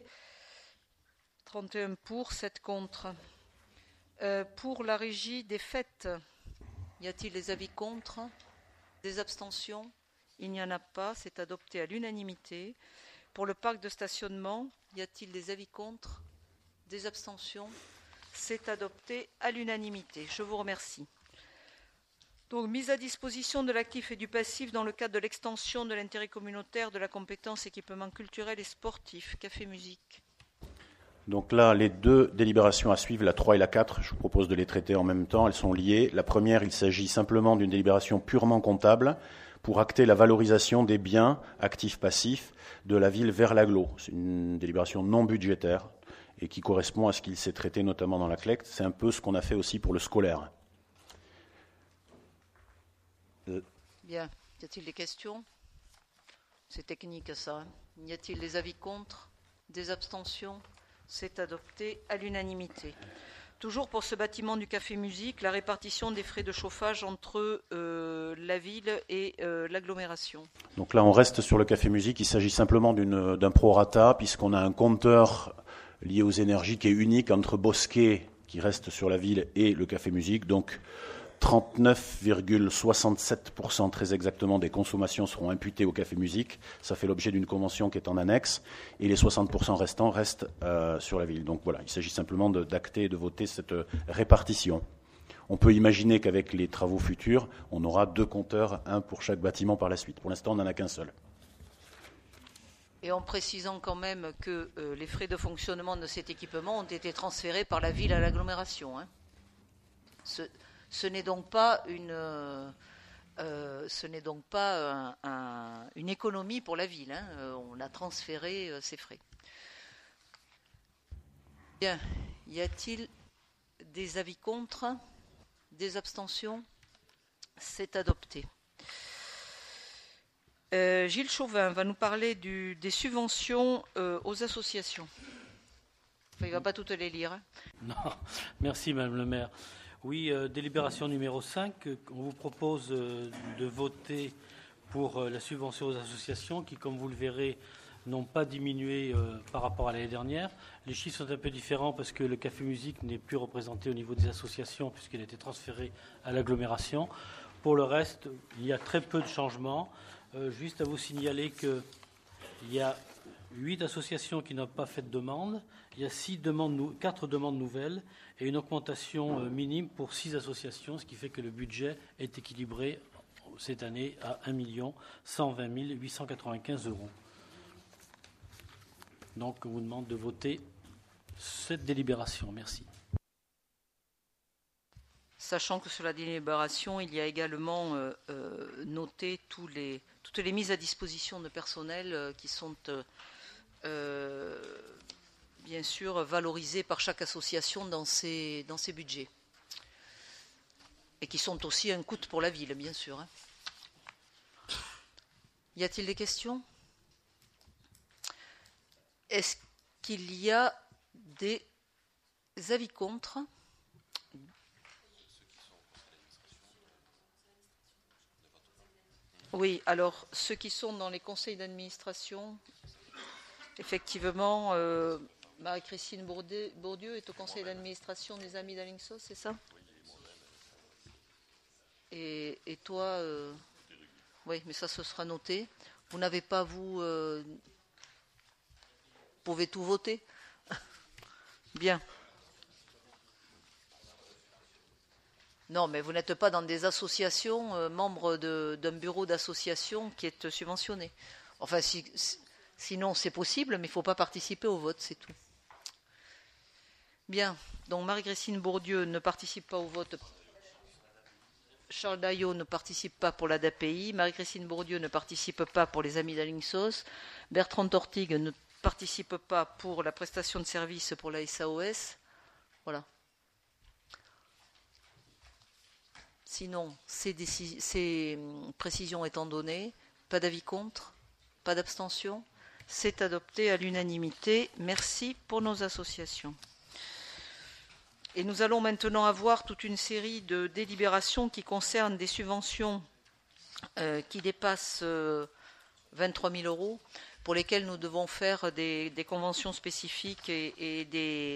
31 pour, 7 contre. Pour la régie des fêtes, y a-t-il des avis contre, des abstentions? Il n'y en a pas, c'est adopté à l'unanimité. Pour le parc de stationnement, y a-t-il des avis contre, des abstentions? C'est adopté à l'unanimité. Je vous remercie. Donc, mise à disposition de l'actif et du passif dans le cadre de l'extension de l'intérêt communautaire de la compétence équipement culturel et sportif. Café musique. Donc là, les 2 délibérations à suivre, la 3 et la 4, je vous propose de les traiter en même temps. Elles sont liées. La première, il s'agit simplement d'une délibération purement comptable pour acter la valorisation des biens actifs-passifs de la ville vers l'agglo. C'est une délibération non budgétaire et qui correspond à ce qu'il s'est traité notamment dans la CLECT. C'est un peu ce qu'on a fait aussi pour le scolaire. Bien. Y a-t-il des questions? C'est technique ça. Hein. Y a-t-il des avis contre? Des abstentions? C'est adopté à l'unanimité. Toujours pour ce bâtiment du Café Musique, la répartition des frais de chauffage entre la ville et l'agglomération. Donc là, on reste sur le Café Musique. Il s'agit simplement d'un prorata, puisqu'on a un compteur lié aux énergies qui est unique entre Bosquet, qui reste sur la ville, et le Café Musique. Donc 39,67% très exactement des consommations seront imputées au Café Musique. Ça fait l'objet d'une convention qui est en annexe. Et les 60% restants restent sur la ville. Donc voilà, il s'agit simplement d'acter et de voter cette répartition. On peut imaginer qu'avec les travaux futurs, on aura 2 compteurs, un pour chaque bâtiment par la suite. Pour l'instant, on n'en a qu'un seul. Et en précisant quand même que les frais de fonctionnement de cet équipement ont été transférés par la ville à l'agglomération. Hein. Ce n'est donc pas une économie pour la ville. Hein. On a transféré ces frais. Bien. Y a-t-il des avis contre? Des abstentions? C'est adopté. Gilles Chauvin va nous parler des subventions aux associations. Enfin, il ne va pas toutes les lire. Hein. Non, merci Madame le maire. Oui, délibération numéro 5, on vous propose de voter pour la subvention aux associations qui, comme vous le verrez, n'ont pas diminué par rapport à l'année dernière. Les chiffres sont un peu différents parce que le Café Musique n'est plus représenté au niveau des associations puisqu'il a été transféré à l'agglomération. Pour le reste, il y a très peu de changements. Juste à vous signaler qu'il y a 8 associations qui n'ont pas fait de demande. Il y a 4 demandes nouvelles et une augmentation minime pour 6 associations, ce qui fait que le budget est équilibré cette année à 1 120 895 €. Donc, on vous demande de voter cette délibération. Merci. Sachant que sur la délibération, il y a également noté toutes les mises à disposition de personnel qui sont bien sûr valorisées par chaque association dans ses budgets. Et qui sont aussi un coût pour la ville, bien sûr. Hein. Y a-t-il des questions ? Est-ce qu'il y a des avis contre ? Oui, alors ceux qui sont dans les conseils d'administration, effectivement, Marie-Christine Bourdieu est au conseil d'administration des Amis d'Alingsos, c'est ça ? Et toi, oui, mais ça, ce sera noté. Vous n'avez pas, vous pouvez tout voter. Bien. Non, mais vous n'êtes pas dans des associations, membres d'un bureau d'association qui est subventionné. Enfin, sinon, c'est possible, mais il ne faut pas participer au vote, c'est tout. Bien. Donc, Marie-Christine Bourdieu ne participe pas au vote. Charles Daillot ne participe pas pour l'ADAPI. Marie-Christine Bourdieu ne participe pas pour les Amis d'Alingsos. Bertrand Tortigue ne participe pas pour la prestation de services pour la SAOS. Voilà. Sinon, ces précisions étant données, pas d'avis contre, pas d'abstention, c'est adopté à l'unanimité. Merci pour nos associations. Et nous allons maintenant avoir toute une série de délibérations qui concernent des subventions qui dépassent 23 000 €, pour lesquelles nous devons faire des conventions spécifiques et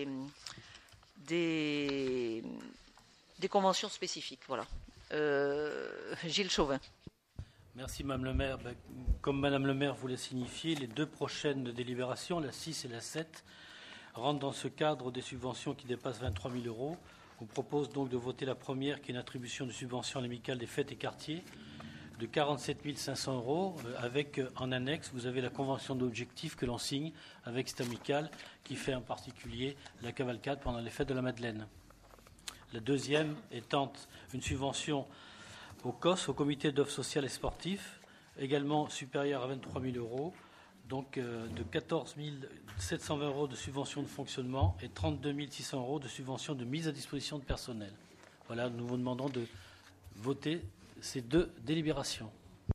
des conventions spécifiques. Voilà. Gilles Chauvin. Merci Madame le maire. Comme Madame le maire vous l'a signifié, les 2 prochaines délibérations, la 6 et la 7, rentrent dans ce cadre des subventions qui dépassent 23 000 €. Je vous propose donc de voter la première, qui est une attribution de subvention à l'amicale des fêtes et quartiers de 47 500 €, avec en annexe, vous avez la convention d'objectifs que l'on signe avec cette amicale qui fait en particulier la cavalcade pendant les fêtes de la Madeleine. La deuxième étant une subvention au COS, au comité d'offres sociales et sportifs, également supérieure à 23 000 €, donc de 14 720 € de subvention de fonctionnement et 32 600 € de subvention de mise à disposition de personnel. Voilà, nous vous demandons de voter ces 2 délibérations.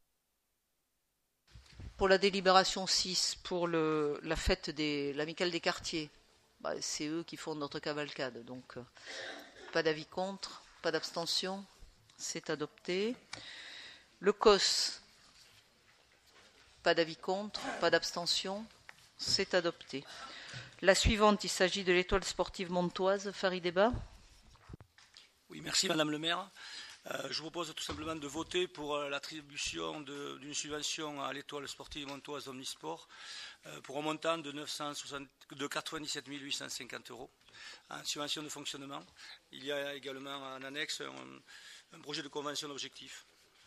Pour la délibération 6, pour la fête de l'amicale des quartiers, c'est eux qui font notre cavalcade, donc pas d'avis contre, pas d'abstention, c'est adopté. Le COS, pas d'avis contre, pas d'abstention, c'est adopté. La suivante, il s'agit de l'étoile sportive montoise. Farid Eba. Oui, merci Madame le maire. Je vous propose tout simplement de voter pour l'attribution d'une subvention à l'étoile sportive montoise Omnisport pour un montant de 97 850 € en subvention de fonctionnement. Il y a également en annexe un projet de convention d'objectifs.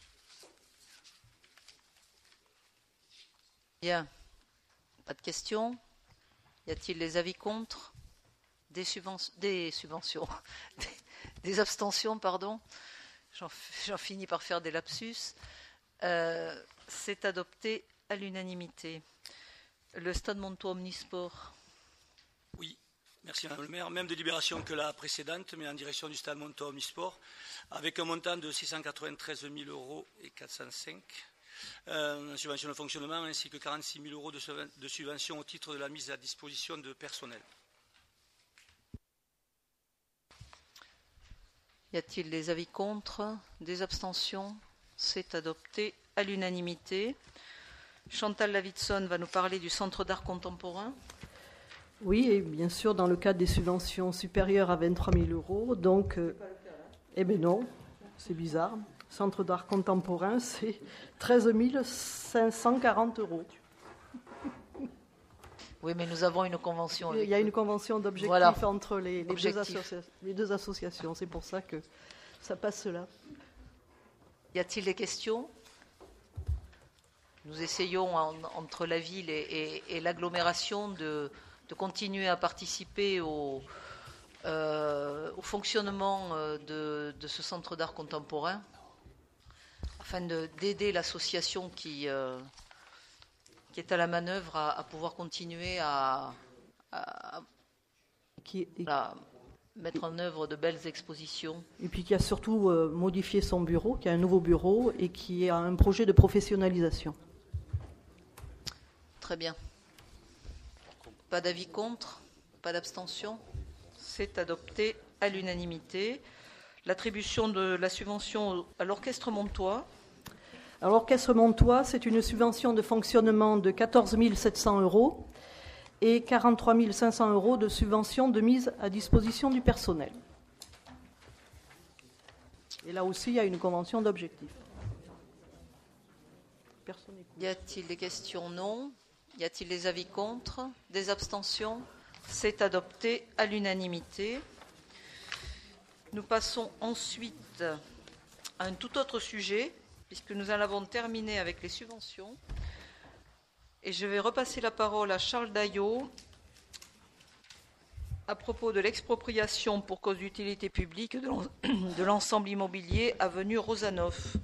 Bien. Pas de questions? Y a-t-il des avis contre? Des subventions des abstentions, pardon. J'en finis par faire des lapsus. C'est adopté à l'unanimité. Le stade Montois Omnisport. Oui, merci Madame le maire. Même délibération que la précédente, mais en direction du stade Montois Omnisport, avec un montant de 693 000 € et 405 en subvention de fonctionnement, ainsi que 46 000 € de subvention au titre de la mise à disposition de personnel. Y a-t-il des avis contre? Des abstentions? C'est adopté à l'unanimité. Chantal Davidson va nous parler du Centre d'art contemporain. Oui, et bien sûr, dans le cadre des subventions supérieures à 23 000 €. Donc, eh bien non, c'est bizarre. Centre d'art contemporain, c'est 13 540 €. Oui, mais nous avons une convention. Il y a une convention d'objectifs entre les deux associations. C'est pour ça que ça passe là. Y a-t-il des questions? Nous essayons entre la ville et l'agglomération de continuer à participer au fonctionnement de ce centre d'art contemporain afin d'aider l'association qui est à la manœuvre à pouvoir continuer à mettre en œuvre de belles expositions. Et puis qui a surtout modifié son bureau, qui a un nouveau bureau et qui a un projet de professionnalisation. Très bien. Pas d'avis contre? Pas d'abstention? C'est adopté à l'unanimité. L'attribution de la subvention à l'Orchestre Montois. Alors, l'Orchestre Montois, c'est une subvention de fonctionnement de 14 700 € et 43 500 € de subvention de mise à disposition du personnel. Et là aussi, il y a une convention d'objectifs. Y a-t-il des questions? Non. Y a-t-il des avis contre? Des abstentions? C'est adopté à l'unanimité. Nous passons ensuite à un tout autre sujet, puisque nous en avons terminé avec les subventions. Et je vais repasser la parole à Charles Daillot à propos de l'expropriation pour cause d'utilité publique de l'ensemble immobilier avenue Rosanov.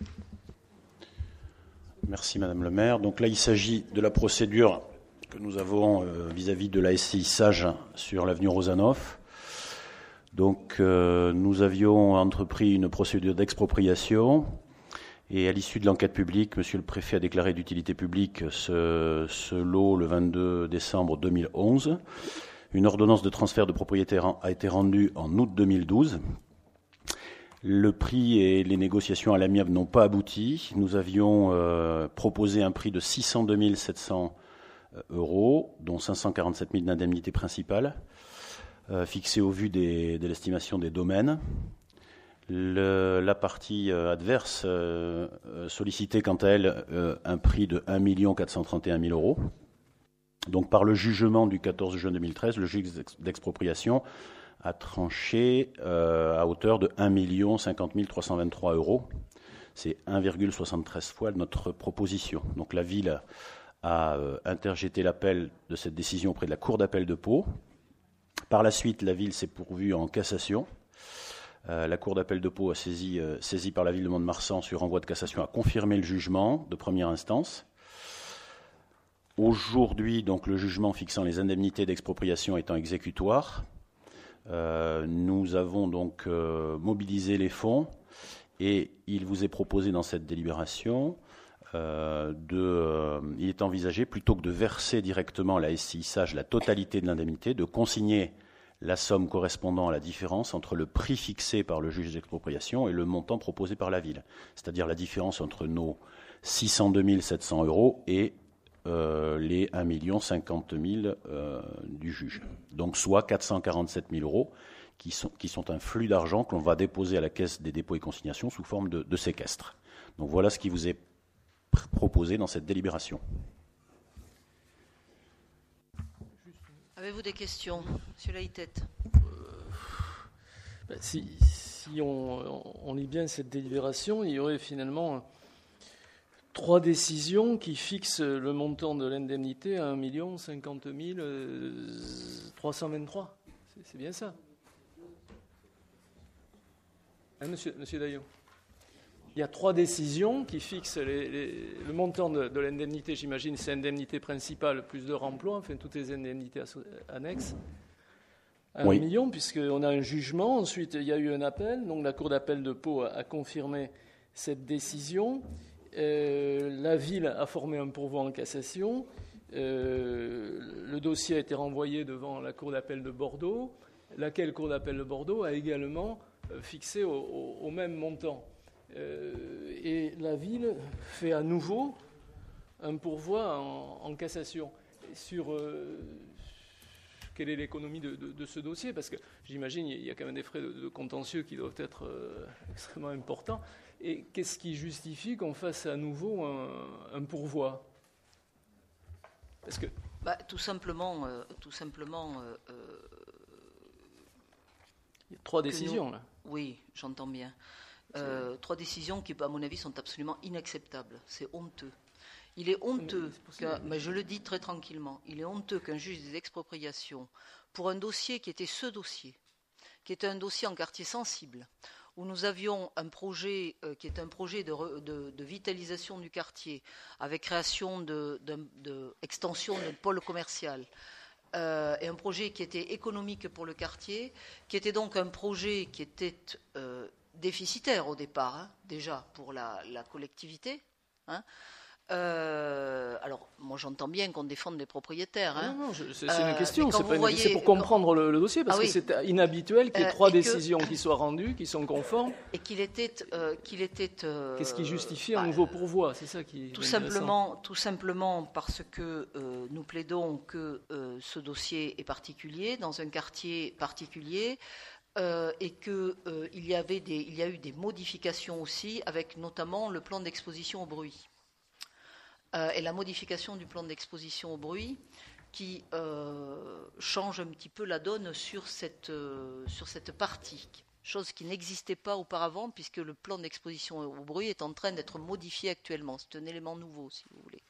Merci Madame le maire. Donc là, il s'agit de la procédure que nous avons vis-à-vis de la SCI Sage sur l'avenue Rosanov. Donc nous avions entrepris une procédure d'expropriation et à l'issue de l'enquête publique, Monsieur le Préfet a déclaré d'utilité publique ce lot le 22 décembre 2011. Une ordonnance de transfert de propriété a été rendue en août 2012. Le prix et les négociations à l'amiable n'ont pas abouti. Nous avions proposé un prix de 602 700 €, dont 547 000 d'indemnité principale, fixé au vu de l'estimation des domaines. La partie adverse sollicitait quant à elle un prix de 1 431 000 €. Donc par le jugement du 14 juin 2013, le juge d'expropriation a tranché à hauteur de 1 50 323 €. C'est 1,73 fois notre proposition. Donc la ville a interjeté l'appel de cette décision auprès de la Cour d'appel de Pau. Par la suite, la ville s'est pourvue en cassation. La Cour d'appel de Pau a saisi par la ville de Mont-de-Marsan sur renvoi de cassation a confirmé le jugement de première instance. Aujourd'hui, donc, le jugement fixant les indemnités d'expropriation étant exécutoire, nous avons donc mobilisé les fonds et il vous est proposé dans cette délibération il est envisagé, plutôt que de verser directement à la SCI Sage la totalité de l'indemnité, de consigner la somme correspondant à la différence entre le prix fixé par le juge d'expropriation et le montant proposé par la ville, c'est-à-dire la différence entre nos 602 700 € et les 1 050 000 du juge. Donc soit 447 000 € qui sont un flux d'argent que l'on va déposer à la Caisse des dépôts et consignations sous forme de séquestre. Donc voilà ce qui vous est proposé dans cette délibération. Avez-vous des questions, Monsieur Laïtette? Si on lit bien cette délibération, il y aurait finalement 3 décisions qui fixent le montant de l'indemnité à 1 50 323. C'est bien ça. Hein, monsieur Daillot? Il y a 3 décisions qui fixent le montant de l'indemnité, j'imagine, c'est l'indemnité principale plus de remploi, enfin toutes les indemnités annexes, à 1 million, puisqu'on a un jugement. Ensuite, il y a eu un appel, donc la Cour d'appel de Pau a confirmé cette décision. La ville a formé un pourvoi en cassation. Le dossier a été renvoyé devant la Cour d'appel de Bordeaux, laquelle Cour d'appel de Bordeaux a également fixé au même montant. Et la ville fait à nouveau un pourvoi en cassation sur quelle est l'économie de ce dossier, parce que j'imagine il y a quand même des frais de contentieux qui doivent être extrêmement importants. Et qu'est-ce qui justifie qu'on fasse à nouveau un pourvoi? Parce que Tout simplement. Il y a 3 décisions, là. Oui, j'entends bien. 3 décisions qui, à mon avis, sont absolument inacceptables. C'est honteux. Il est honteux, mais je le dis très tranquillement, il est honteux qu'un juge des expropriations, pour un dossier qui était ce dossier, qui était un dossier en quartier sensible, où nous avions un projet qui est un projet de vitalisation du quartier, avec création extension de pôle commercial, et un projet qui était économique pour le quartier, qui était donc un projet qui était déficitaire au départ, hein, déjà pour la collectivité. Hein. Alors, moi j'entends bien qu'on défende les propriétaires. Hein. Non, c'est une question, c'est pour comprendre le dossier, parce que c'est inhabituel qu'il y ait 3 décisions qui soient rendues, qui sont conformes. Et qu'il était. Qu'est-ce qui justifie un nouveau pourvoi? C'est ça qui. Tout simplement parce que nous plaidons que ce dossier est particulier, dans un quartier particulier. Et qu'il y a eu des modifications aussi, avec notamment le plan d'exposition au bruit. Et la modification du plan d'exposition au bruit qui change un petit peu la donne sur cette partie, chose qui n'existait pas auparavant, puisque le plan d'exposition au bruit est en train d'être modifié actuellement. C'est un élément nouveau, si vous voulez.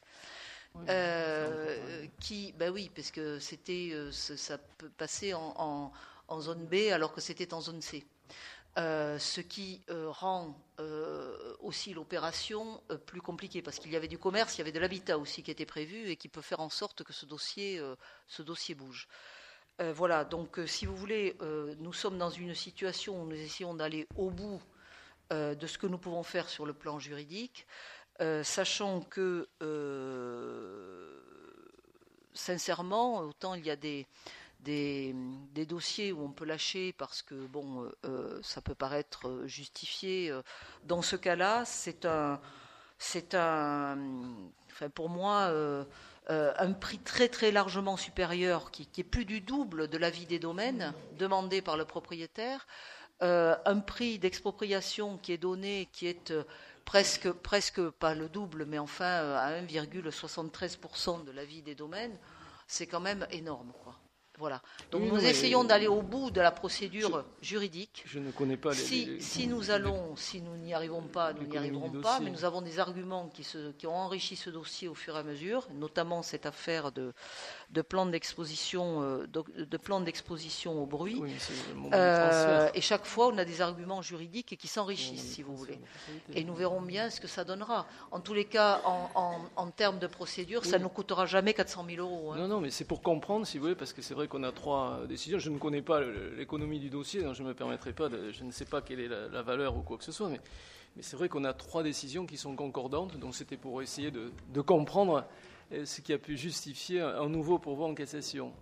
Oui, parce que ça peut passer en zone B alors que c'était en zone C. Ce qui rend aussi l'opération plus compliquée, parce qu'il y avait du commerce, il y avait de l'habitat aussi qui était prévu et qui peut faire en sorte que ce dossier bouge. Voilà, donc si vous voulez, nous sommes dans une situation où nous essayons d'aller au bout de ce que nous pouvons faire sur le plan juridique, sachant que, sincèrement, autant il y a des dossiers où on peut lâcher parce que ça peut paraître justifié. Dans ce cas-là, pour moi un prix très très largement supérieur qui est plus du double de l'avis des domaines demandé par le propriétaire, un prix d'expropriation qui est donné, qui est presque pas le double, mais enfin à 1,73% de l'avis des domaines, c'est quand même énorme, quoi. Voilà. Donc nous essayons d'aller au bout de la procédure juridique. Je ne connais pas si nous n'y arrivons pas, nous n'y arriverons pas, mais nous avons des arguments qui ont enrichi ce dossier au fur et à mesure, notamment cette affaire de plan d'exposition au bruit. Oui, et chaque fois, on a des arguments juridiques qui s'enrichissent, si vous voulez. Et nous verrons bien ce que ça donnera. En tous les cas, en termes de procédure, ça ne nous coûtera jamais 400 000 euros. Hein. Non, mais c'est pour comprendre, si vous voulez, parce que c'est vrai qu'on a 3 décisions. Je ne connais pas l'économie du dossier, donc je ne me permettrai pas, je ne sais pas quelle est la valeur ou quoi que ce soit, mais c'est vrai qu'on a 3 décisions qui sont concordantes, donc c'était pour essayer de comprendre ce qui a pu justifier un nouveau pourvoi en cassation.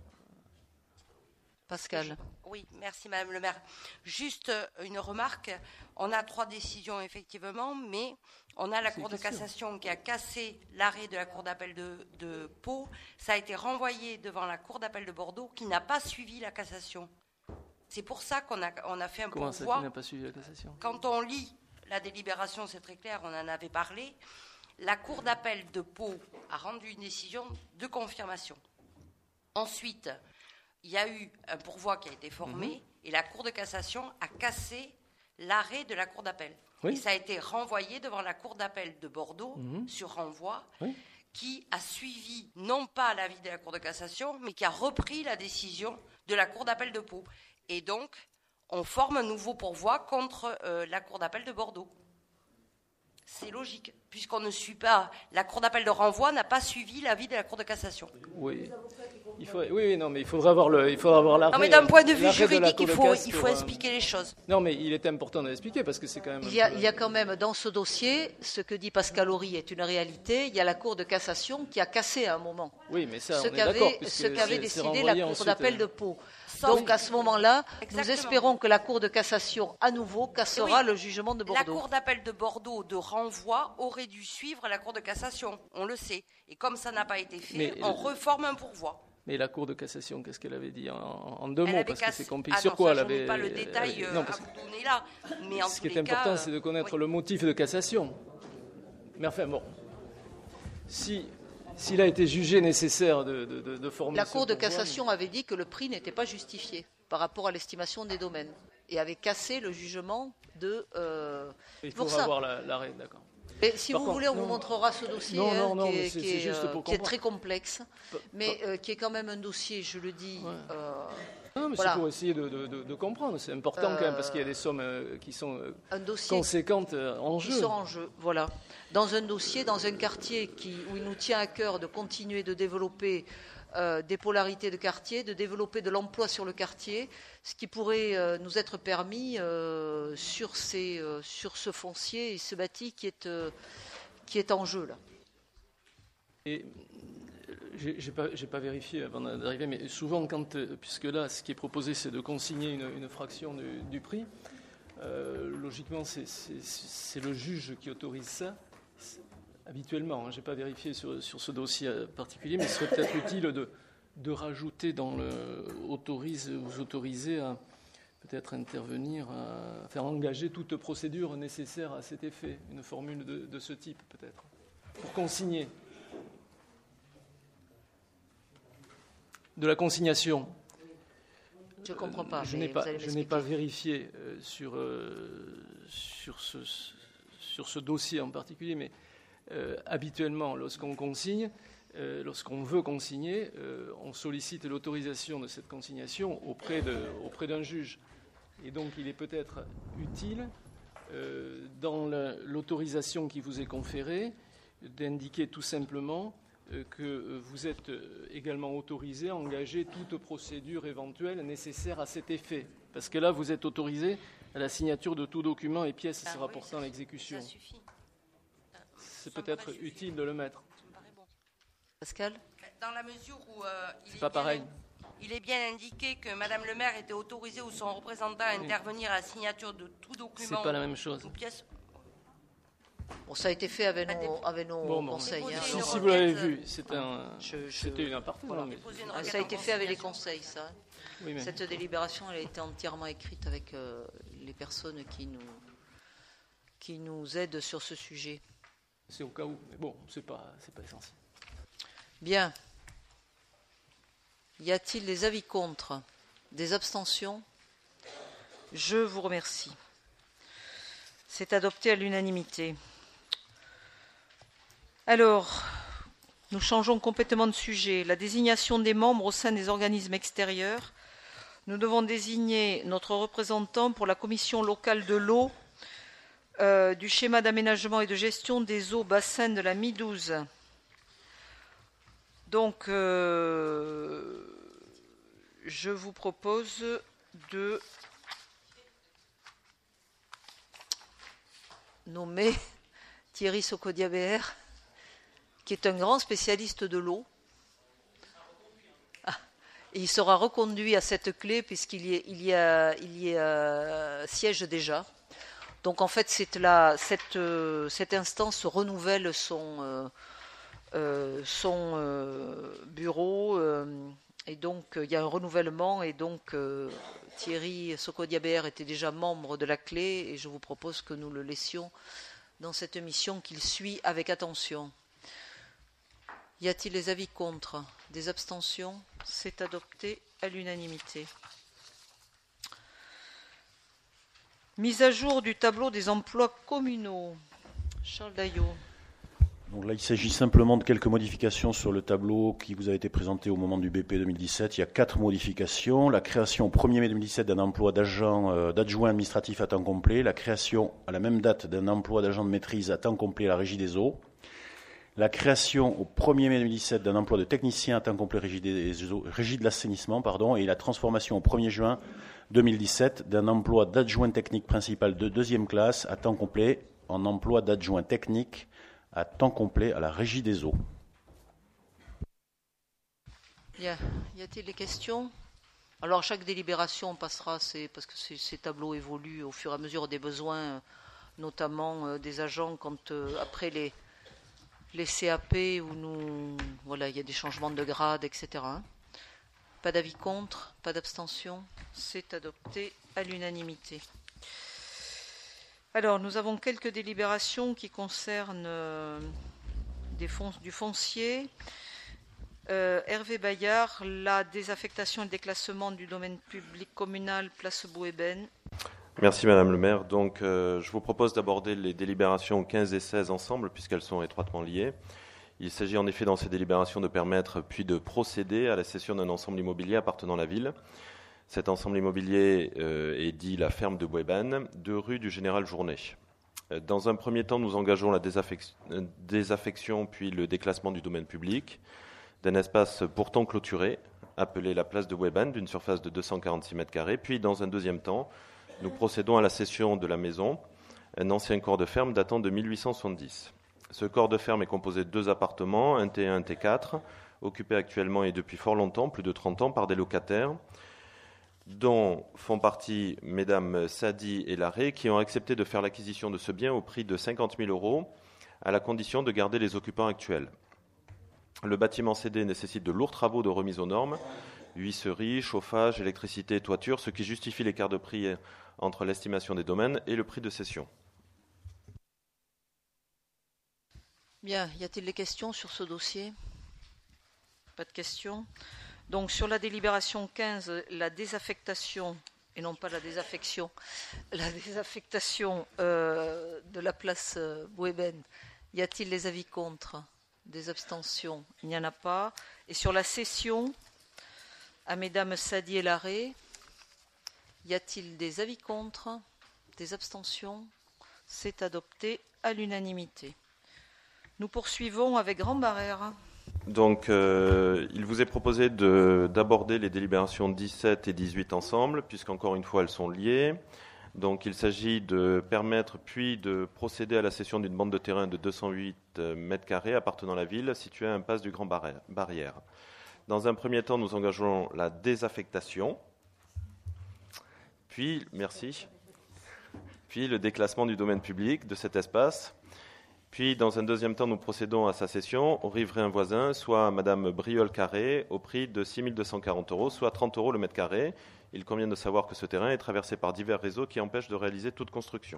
Pascal. Oui, merci Madame le maire. Juste une remarque, on a 3 décisions effectivement, mais on a la Cour de cassation qui a cassé l'arrêt de la Cour d'appel de Pau. Ça a été renvoyé devant la Cour d'appel de Bordeaux qui n'a pas suivi la cassation. C'est pour ça qu'on a fait un pourvoi. Comment ça qui n'a pas suivi la cassation? Quand on lit la délibération, c'est très clair, on en avait parlé. La Cour d'appel de Pau a rendu une décision de confirmation. Ensuite, il y a eu un pourvoi qui a été formé et la Cour de cassation a cassé l'arrêt de la Cour d'appel. Oui. Et ça a été renvoyé devant la Cour d'appel de Bordeaux sur renvoi, qui a suivi non pas l'avis de la Cour de cassation, mais qui a repris la décision de la Cour d'appel de Pau. Et donc, on forme un nouveau pourvoi contre la Cour d'appel de Bordeaux. C'est logique, puisqu'on ne suit pas. La Cour d'appel de renvoi n'a pas suivi l'avis de la Cour de cassation. Oui. Mais il faudra avoir l'arrêt. Non, mais d'un point de vue juridique, il faut expliquer les choses. Non, mais il est important de l'expliquer parce que c'est quand même. Il y a quand même dans ce dossier, ce que dit Pascal Horry est une réalité. Il y a la Cour de cassation qui a cassé à un moment. Oui, mais ça, on est d'accord. Ce qu'avait décidé la Cour d'appel de Pau. Donc à ce moment-là, nous espérons que la Cour de cassation à nouveau cassera le jugement de Bordeaux. La Cour d'appel de Bordeaux de renvoi aurait dû suivre la Cour de cassation, on le sait. Et comme ça n'a pas été fait, on reforme un pourvoi. Mais la Cour de cassation, qu'est-ce qu'elle avait dit en 2 mots, parce que c'est compliqué. Sur quoi elle avait? Je n'ai pas le détail à vous donner là. Mais en ce qui est important, c'est de connaître le motif de cassation. Mais enfin, bon. Si s'il a été jugé nécessaire de former La ce Cour de pourvoi, cassation avait dit que le prix n'était pas justifié par rapport à l'estimation des domaines et avait cassé le jugement de. il pour faudra ça. avoir l'arrêt, d'accord. Et si Par vous contre, voulez, on non. vous montrera ce dossier Non, qui, mais est, c'est qui est, juste pour qui est comprendre. très complexe, mais qui est quand même un dossier, je le dis. Non, mais voilà. c'est pour essayer de comprendre. C'est important quand même parce qu'il y a des sommes qui sont Un dossier conséquentes en qui jeu. sont en jeu. Voilà. Dans un dossier, dans un quartier où il nous tient à cœur de continuer de développer des polarités de quartier, de développer de l'emploi sur le quartier, ce qui pourrait nous être permis sur ce foncier et ce bâti qui est en jeu là. Et j'ai pas vérifié avant d'arriver, mais souvent, puisque là, ce qui est proposé, c'est de consigner une fraction du prix, logiquement, c'est le juge qui autorise ça. Habituellement, je n'ai pas vérifié sur ce dossier particulier, mais ce serait peut-être utile de rajouter dans vous autoriser à peut-être intervenir, à faire engager toute procédure nécessaire à cet effet, une formule de ce type peut-être, pour consigner. De la consignation. Je ne comprends pas. Je n'ai pas vérifié sur ce dossier en particulier, mais habituellement, lorsqu'on consigne, lorsqu'on veut consigner, on sollicite l'autorisation de cette consignation auprès d'un juge. Et donc, il est peut-être utile, dans l'autorisation qui vous est conférée, d'indiquer tout simplement que vous êtes également autorisé à engager toute procédure éventuelle nécessaire à cet effet. Parce que là, vous êtes autorisé à la signature de tout document et pièces se rapportant à l'exécution. Ça suffit. C'est peut-être utile de le mettre. Pascal ? Dans la mesure où il est bien indiqué que Madame le maire était autorisée ou son représentant à intervenir à la signature de tout document. C'est pas la même chose. Ou pièce. Bon, ça a été fait avec nos conseils. Si vous l'avez vu, c'était une aparté. Voilà. Ça a été fait avec les conseils, ça. Oui, cette délibération, elle a été entièrement écrite avec les personnes qui nous aident sur ce sujet. C'est au cas où, mais bon, c'est pas essentiel. Bien. Y a-t-il des avis contre? Des abstentions? Je vous remercie. C'est adopté à l'unanimité. Alors, nous changeons complètement de sujet. La désignation des membres au sein des organismes extérieurs. Nous devons désigner notre représentant pour la commission locale de l'eau, du schéma d'aménagement et de gestion des eaux bassins de la Mi-12. Donc, je vous propose de nommer Thierry Socodiabert, qui est un grand spécialiste de l'eau. Et il sera reconduit à cette clé puisqu'il y siège déjà. Donc en fait, cette instance renouvelle son bureau et donc il y a un renouvellement et donc Thierry Socodiabert était déjà membre de la clé et je vous propose que nous le laissions dans cette mission qu'il suit avec attention. Y a-t-il des avis contre? Des abstentions? C'est adopté à l'unanimité. Mise à jour du tableau des emplois communaux. Charles Daillot. Donc là, il s'agit simplement de quelques modifications sur le tableau qui vous a été présenté au moment du BP 2017. Il y a 4 modifications. La création au 1er mai 2017 d'un emploi d'adjoint administratif à temps complet. La création à la même date d'un emploi d'agent de maîtrise à temps complet à la Régie des eaux. La création au 1er mai 2017 d'un emploi de technicien à temps complet Régie de l'assainissement, et la transformation au 1er juin 2017 d'un emploi d'adjoint technique principal de 2e classe à temps complet en emploi d'adjoint technique à temps complet à la Régie des eaux. Y a-t-il des questions? Alors, chaque délibération, on passera, parce que ces tableaux évoluent au fur et à mesure des besoins, notamment des agents, après les CAP, où il y a des changements de grade, etc. Pas d'avis contre, pas d'abstention, c'est adopté à l'unanimité. Alors, nous avons quelques délibérations qui concernent du foncier. Hervé Bayard, la désaffectation et le déclassement du domaine public communal, place Bouébène. Merci Madame le maire. Donc, je vous propose d'aborder les délibérations 15 et 16 ensemble, puisqu'elles sont étroitement liées. Il s'agit en effet dans ces délibérations de permettre puis de procéder à la cession d'un ensemble immobilier appartenant à la ville. Cet ensemble immobilier est dit la ferme de Bouébène, 2 rue du Général Journet. Dans un premier temps, nous engageons la désaffection puis le déclassement du domaine public d'un espace pourtant clôturé, appelé la place de Bouébène, d'une surface de 246 m². Puis, dans un deuxième temps, nous procédons à la cession de la maison, un ancien corps de ferme datant de 1870. Ce corps de ferme est composé de 2 appartements, un T1 et un T4, occupés actuellement et depuis fort longtemps, plus de 30 ans, par des locataires, dont font partie Mesdames Sadi et Larrey, qui ont accepté de faire l'acquisition de ce bien au prix de 50 000 €, à la condition de garder les occupants actuels. Le bâtiment cédé nécessite de lourds travaux de remise aux normes, huisserie, chauffage, électricité, toiture, ce qui justifie l'écart de prix entre l'estimation des domaines et le prix de cession. Bien, y a-t-il des questions sur ce dossier? Pas de questions. Donc sur la délibération 15, la désaffectation, et non pas la désaffection, la désaffectation de la place Bouébène, y a-t-il des avis contre? Des abstentions? Il n'y en a pas. Et sur la cession à Mesdames Sadi et Larrey, y a-t-il des avis contre? Des abstentions? C'est adopté à l'unanimité. Nous poursuivons avec Grand Barrère. Donc, il vous est proposé d'aborder les délibérations 17 et 18 ensemble, puisqu'encore une fois, elles sont liées. Donc, il s'agit de permettre puis de procéder à la cession d'une bande de terrain de 208 m² appartenant à la ville, située à impasse du Grand Barrière. Dans un premier temps, nous engageons la désaffectation, puis le déclassement du domaine public de cet espace. Puis, dans un deuxième temps, nous procédons à sa cession au riverain voisin, soit à Madame Briol-Carré, au prix de 6 240 €, soit 30 € le mètre carré. Il convient de savoir que ce terrain est traversé par divers réseaux qui empêchent de réaliser toute construction.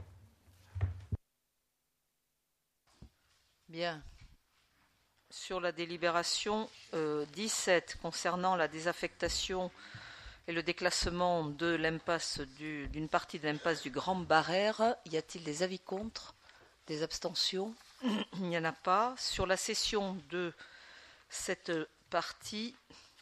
Bien. Sur la délibération 17, concernant la désaffectation et le déclassement de l'impasse d'une partie de l'impasse du Grand Barrère, y a-t-il des avis contre? Des abstentions? Il n'y en a pas. Sur la cession de cette partie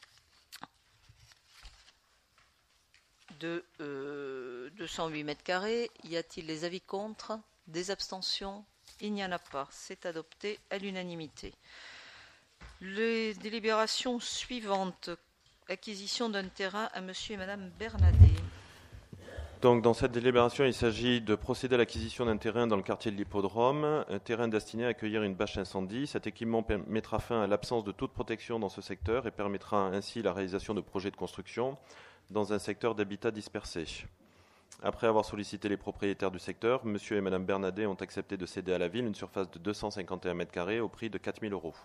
de 208 m², y a-t-il des avis contre? Des abstentions? Il n'y en a pas. C'est adopté à l'unanimité. Les délibérations suivantes. Acquisition d'un terrain à monsieur et madame Bernadet. Donc, dans cette délibération, il s'agit de procéder à l'acquisition d'un terrain dans le quartier de l'Hippodrome, un terrain destiné à accueillir une bâche incendie. Cet équipement mettra fin à l'absence de toute protection dans ce secteur et permettra ainsi la réalisation de projets de construction dans un secteur d'habitat dispersé. Après avoir sollicité les propriétaires du secteur, monsieur et madame Bernadet ont accepté de céder à la ville une surface de 251 m² au prix de 4 000 €.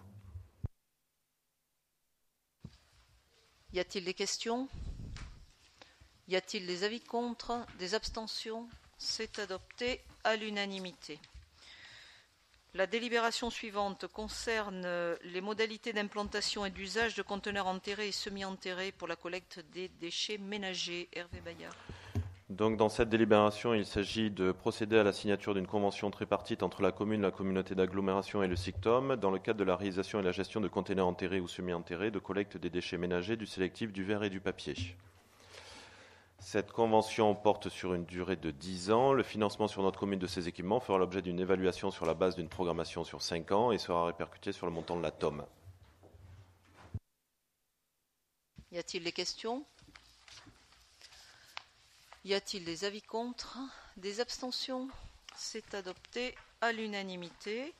Y a-t-il des questions? Y a-t-il des avis contre? Des abstentions? C'est adopté à l'unanimité. La délibération suivante concerne les modalités d'implantation et d'usage de conteneurs enterrés et semi-enterrés pour la collecte des déchets ménagers. Hervé Bayard. Donc, dans cette délibération, il s'agit de procéder à la signature d'une convention tripartite entre la commune, la communauté d'agglomération et le SICTOM dans le cadre de la réalisation et la gestion de conteneurs enterrés ou semi-enterrés de collecte des déchets ménagers, du sélectif, du verre et du papier. Cette convention porte sur une durée de 10 ans. Le financement sur notre commune de ces équipements fera l'objet d'une évaluation sur la base d'une programmation sur 5 ans et sera répercuté sur le montant de la TOM. Y a-t-il des questions? Y a-t-il des avis contre? Des abstentions? C'est adopté à l'unanimité.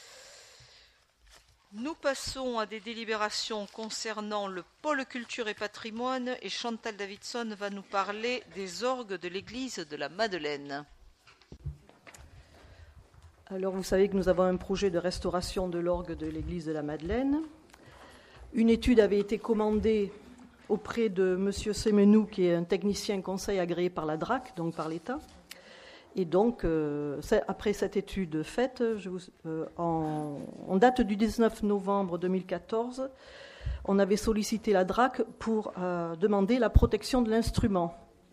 Nous passons à des délibérations concernant le pôle culture et patrimoine et Chantal Davidson va nous parler des orgues de l'église de la Madeleine. Alors vous savez que nous avons un projet de restauration de l'orgue de l'église de la Madeleine. Une étude avait été commandée auprès de M. Semenou, qui est un technicien conseil agréé par la DRAC, donc par l'État. Et donc, après cette étude faite, en date du 19 novembre 2014, on avait sollicité la DRAC pour demander la protection de l'instrument.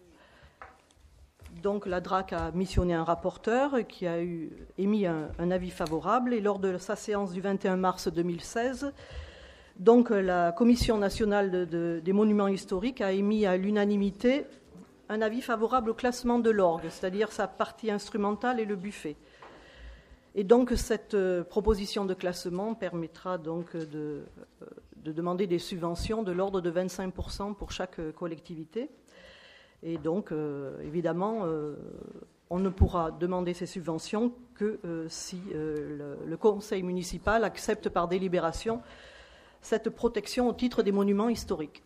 Donc la DRAC a missionné un rapporteur qui a émis un avis favorable, et lors de sa séance du 21 mars 2016, donc la Commission nationale des monuments historiques a émis à l'unanimité un avis favorable au classement de l'orgue, c'est-à-dire sa partie instrumentale et le buffet. Et donc cette proposition de classement permettra donc de demander des subventions de l'ordre de 25% pour chaque collectivité. Et donc, évidemment, on ne pourra demander ces subventions que si le conseil municipal accepte par délibération cette protection au titre des monuments historiques.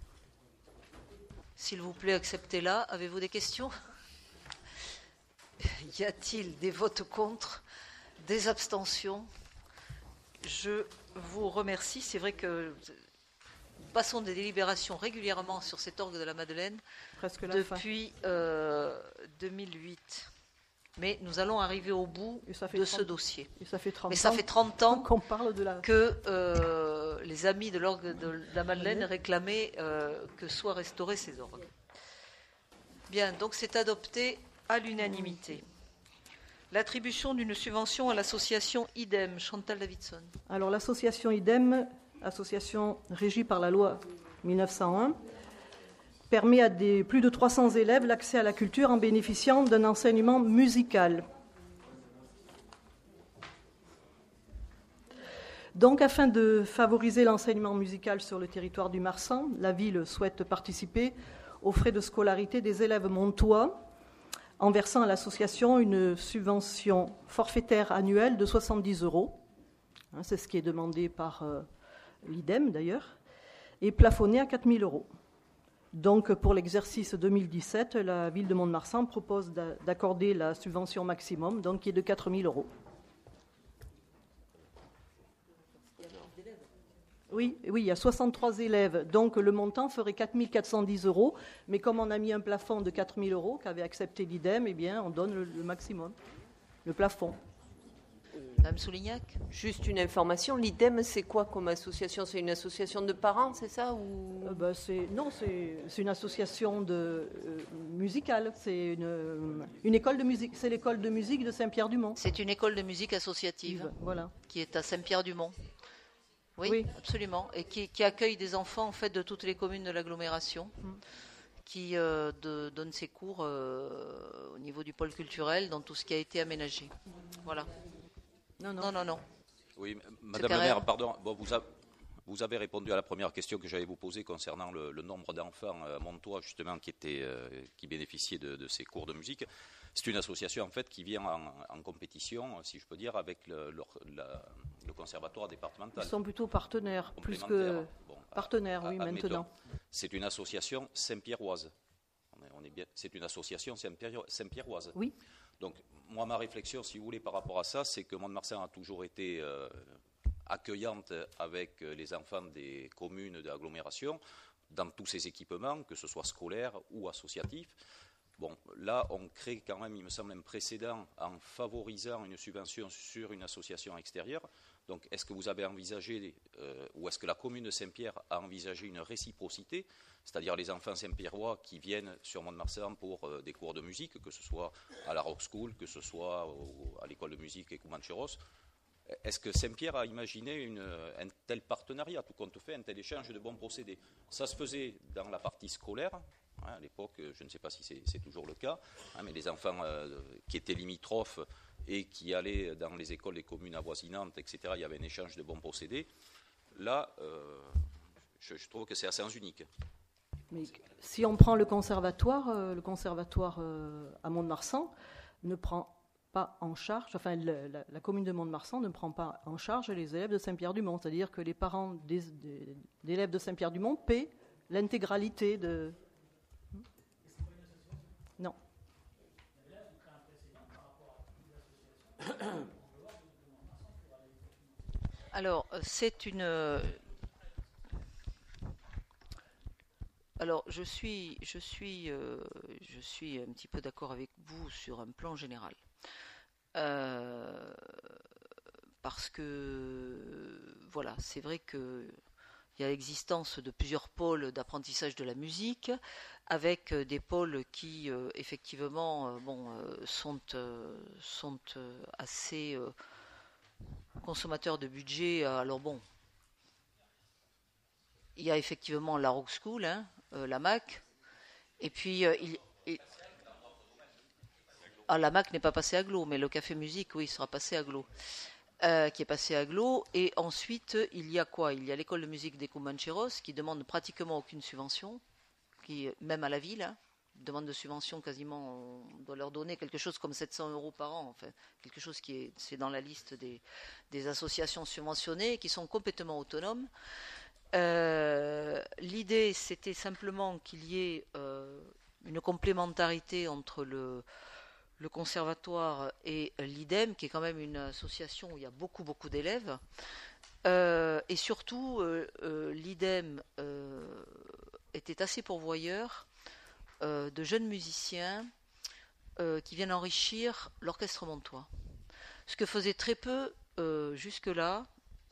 S'il vous plaît, acceptez-la. Avez-vous des questions? Y a-t-il des votes contre? Des abstentions? Je vous remercie. C'est vrai que nous passons des délibérations régulièrement sur cet orgue de la Madeleine depuis 2008. Mais nous allons arriver au bout de ce dossier. Et ça fait 30 Mais ça fait 30 ans qu'on parle de que les amis de l'orgue de la Madeleine réclamaient que soient restaurés ces orgues. Bien, donc c'est adopté à l'unanimité. L'attribution d'une subvention à l'association IDEM. Chantal Davidson. Alors l'association IDEM, association régie par la loi 1901, permet à plus de 300 élèves l'accès à la culture en bénéficiant d'un enseignement musical. Donc, afin de favoriser l'enseignement musical sur le territoire du Marsan, la ville souhaite participer aux frais de scolarité des élèves montois en versant à l'association une subvention forfaitaire annuelle de 70 €. C'est ce qui est demandé par l'IDEM d'ailleurs, et plafonné à 4 000 €. Donc, pour l'exercice 2017, la ville de Mont-de-Marsan propose d'accorder la subvention maximum, donc qui est de 4 000 €. Oui, il y a 63 élèves, donc le montant ferait 4 410 €, mais comme on a mis un plafond de 4 000 € qu'avait accepté l'IDEM, eh bien, on donne le maximum, le plafond. Madame Soulignac. Juste une information, l'IDEM, c'est quoi comme association? C'est une association de parents, c'est ça ou... Non, c'est une association musicale. C'est une école de musique. C'est l'école de musique de Saint-Pierre-du-Mont. C'est une école de musique associative, voilà, qui est à Saint-Pierre-du-Mont. Oui, absolument, et qui accueille des enfants en fait de toutes les communes de l'agglomération, qui donne ses cours au niveau du pôle culturel dans tout ce qui a été aménagé. Voilà. Non. Oui, Madame la maire, pardon. Bon, vous avez répondu à la première question que j'allais vous poser concernant le nombre d'enfants à Montois, justement, qui bénéficiaient de ces cours de musique. C'est une association, en fait, qui vient en compétition, si je peux dire, avec le conservatoire départemental. Ils sont plutôt partenaires, plus que partenaires, oui, maintenant. C'est une association saint-pierroise. C'est une association saint-pierroise. Oui. Donc, moi, ma réflexion, si vous voulez, par rapport à ça, c'est que Mont-de-Marsan a toujours été accueillante avec les enfants des communes d'agglomération dans tous ces équipements, que ce soit scolaires ou associatifs. Bon, là, on crée quand même, il me semble, un précédent en favorisant une subvention sur une association extérieure. Donc, est-ce que vous avez envisagé, ou est-ce que la commune de Saint-Pierre a envisagé une réciprocité, c'est-à-dire les enfants saint-pierrois qui viennent sur Mont-de-Marsan pour des cours de musique, que ce soit à la Rock School, que ce soit à l'école de musique Écoumancheros. Est-ce que Saint-Pierre a imaginé un tel partenariat, tout compte fait, un tel échange de bons procédés? Ça se faisait dans la partie scolaire. À l'époque, je ne sais pas si c'est toujours le cas, mais les enfants qui étaient limitrophes et qui allaient dans les écoles des communes avoisinantes, etc., il y avait un échange de bons procédés. Là, je trouve que c'est à sens unique. Mais si on prend le conservatoire à Mont-de-Marsan ne prend pas en charge, enfin la commune de Mont-de-Marsan ne prend pas en charge les élèves de Saint-Pierre-du-Mont, c'est-à-dire que les parents d'élèves de Saint-Pierre-du-Mont paient l'intégralité de... Non. Alors, c'est une... Alors, je suis un petit peu d'accord avec vous sur un plan général. Parce que, voilà, c'est vrai qu'il y a l'existence de plusieurs pôles d'apprentissage de la musique, avec des pôles qui, effectivement, sont assez consommateurs de budget. Alors bon, il y a effectivement la Rock School, la MAC, et puis la MAC n'est pas passée à Glo, mais le Café Musique, oui, sera passé à Glo, qui est passé à Glo. Et ensuite, il y a quoi? Il y a l'école de musique des Comancheros, qui demande pratiquement aucune subvention, qui, même à la ville, demande de subvention quasiment, on doit leur donner quelque chose comme 700 € par an, enfin, quelque chose c'est dans la liste des associations subventionnées, qui sont complètement autonomes. L'idée, c'était simplement qu'il y ait une complémentarité entre le conservatoire et l'IDEM, qui est quand même une association où il y a beaucoup d'élèves. Et surtout, l'IDEM était assez pourvoyeur de jeunes musiciens qui viennent enrichir l'orchestre montois. Ce que faisait très peu, jusque-là,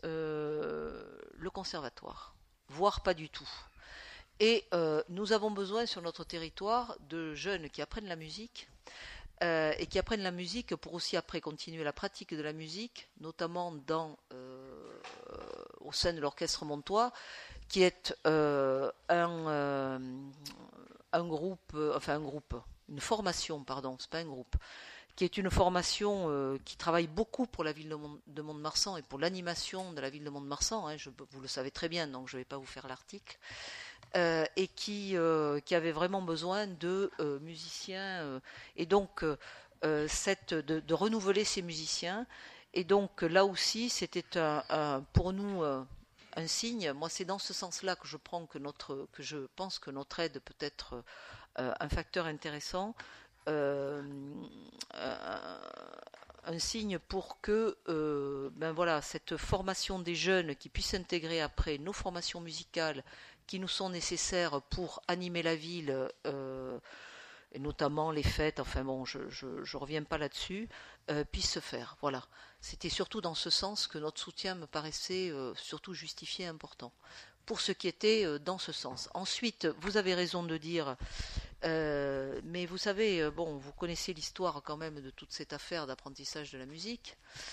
le conservatoire, voire pas du tout. Et nous avons besoin sur notre territoire de jeunes qui apprennent la musique, et qui apprennent la musique pour aussi après continuer la pratique de la musique, notamment au sein de l'orchestre montois, qui est une formation, c'est pas un groupe, qui est une formation qui travaille beaucoup pour la ville de Mont-de-Marsan et pour l'animation de la ville de Mont-de-Marsan, vous le savez très bien, donc je ne vais pas vous faire l'article, et qui avait vraiment besoin de musiciens, et donc de renouveler ces musiciens. Et donc là aussi, c'était pour nous un signe. Moi, c'est dans ce sens-là que je pense que notre aide peut être un facteur intéressant, un signe pour que cette formation des jeunes qui puissent intégrer après nos formations musicales qui nous sont nécessaires pour animer la ville, et notamment les fêtes, enfin bon, je reviens pas là-dessus, puissent se faire. Voilà. C'était surtout dans ce sens que notre soutien me paraissait surtout justifié et important, pour ce qui était dans ce sens. Ensuite, vous avez raison de dire, mais vous savez, vous connaissez l'histoire quand même de toute cette affaire d'apprentissage de la musique,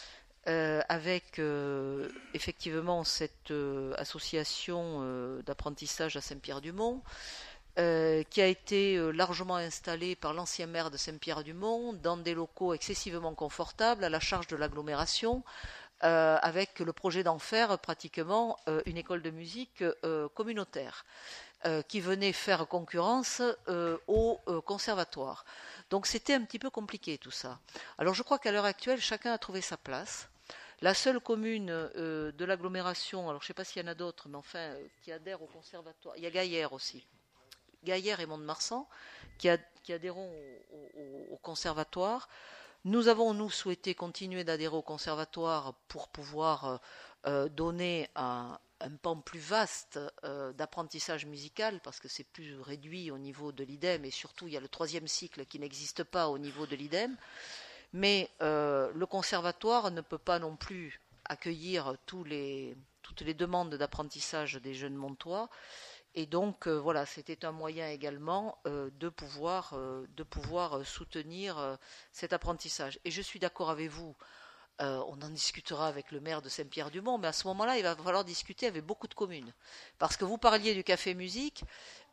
avec effectivement cette association d'apprentissage à Saint-Pierre-du-Mont, qui a été largement installée par l'ancien maire de Saint-Pierre-du-Mont dans des locaux excessivement confortables à la charge de l'agglomération, avec le projet d'en faire pratiquement une école de musique communautaire qui venait faire concurrence au conservatoire. Donc c'était un petit peu compliqué tout ça. Alors je crois qu'à l'heure actuelle, chacun a trouvé sa place. La seule commune de l'agglomération, alors je ne sais pas s'il y en a d'autres, mais enfin, qui adhère au conservatoire, il y a Gaillère aussi. Gaillère et Mont-de-Marsan, qui adhérons au conservatoire. Nous avons, souhaité continuer d'adhérer au conservatoire pour pouvoir donner un pan plus vaste d'apprentissage musical, parce que c'est plus réduit au niveau de l'IDEM, et surtout il y a le 3e cycle qui n'existe pas au niveau de l'IDEM. Mais le conservatoire ne peut pas non plus accueillir toutes les demandes d'apprentissage des jeunes montois. Et donc c'était un moyen également de pouvoir soutenir cet apprentissage. Et je suis d'accord avec vous, on en discutera avec le maire de Saint-Pierre-du-Mont, mais à ce moment-là, il va falloir discuter avec beaucoup de communes. Parce que vous parliez du café musique,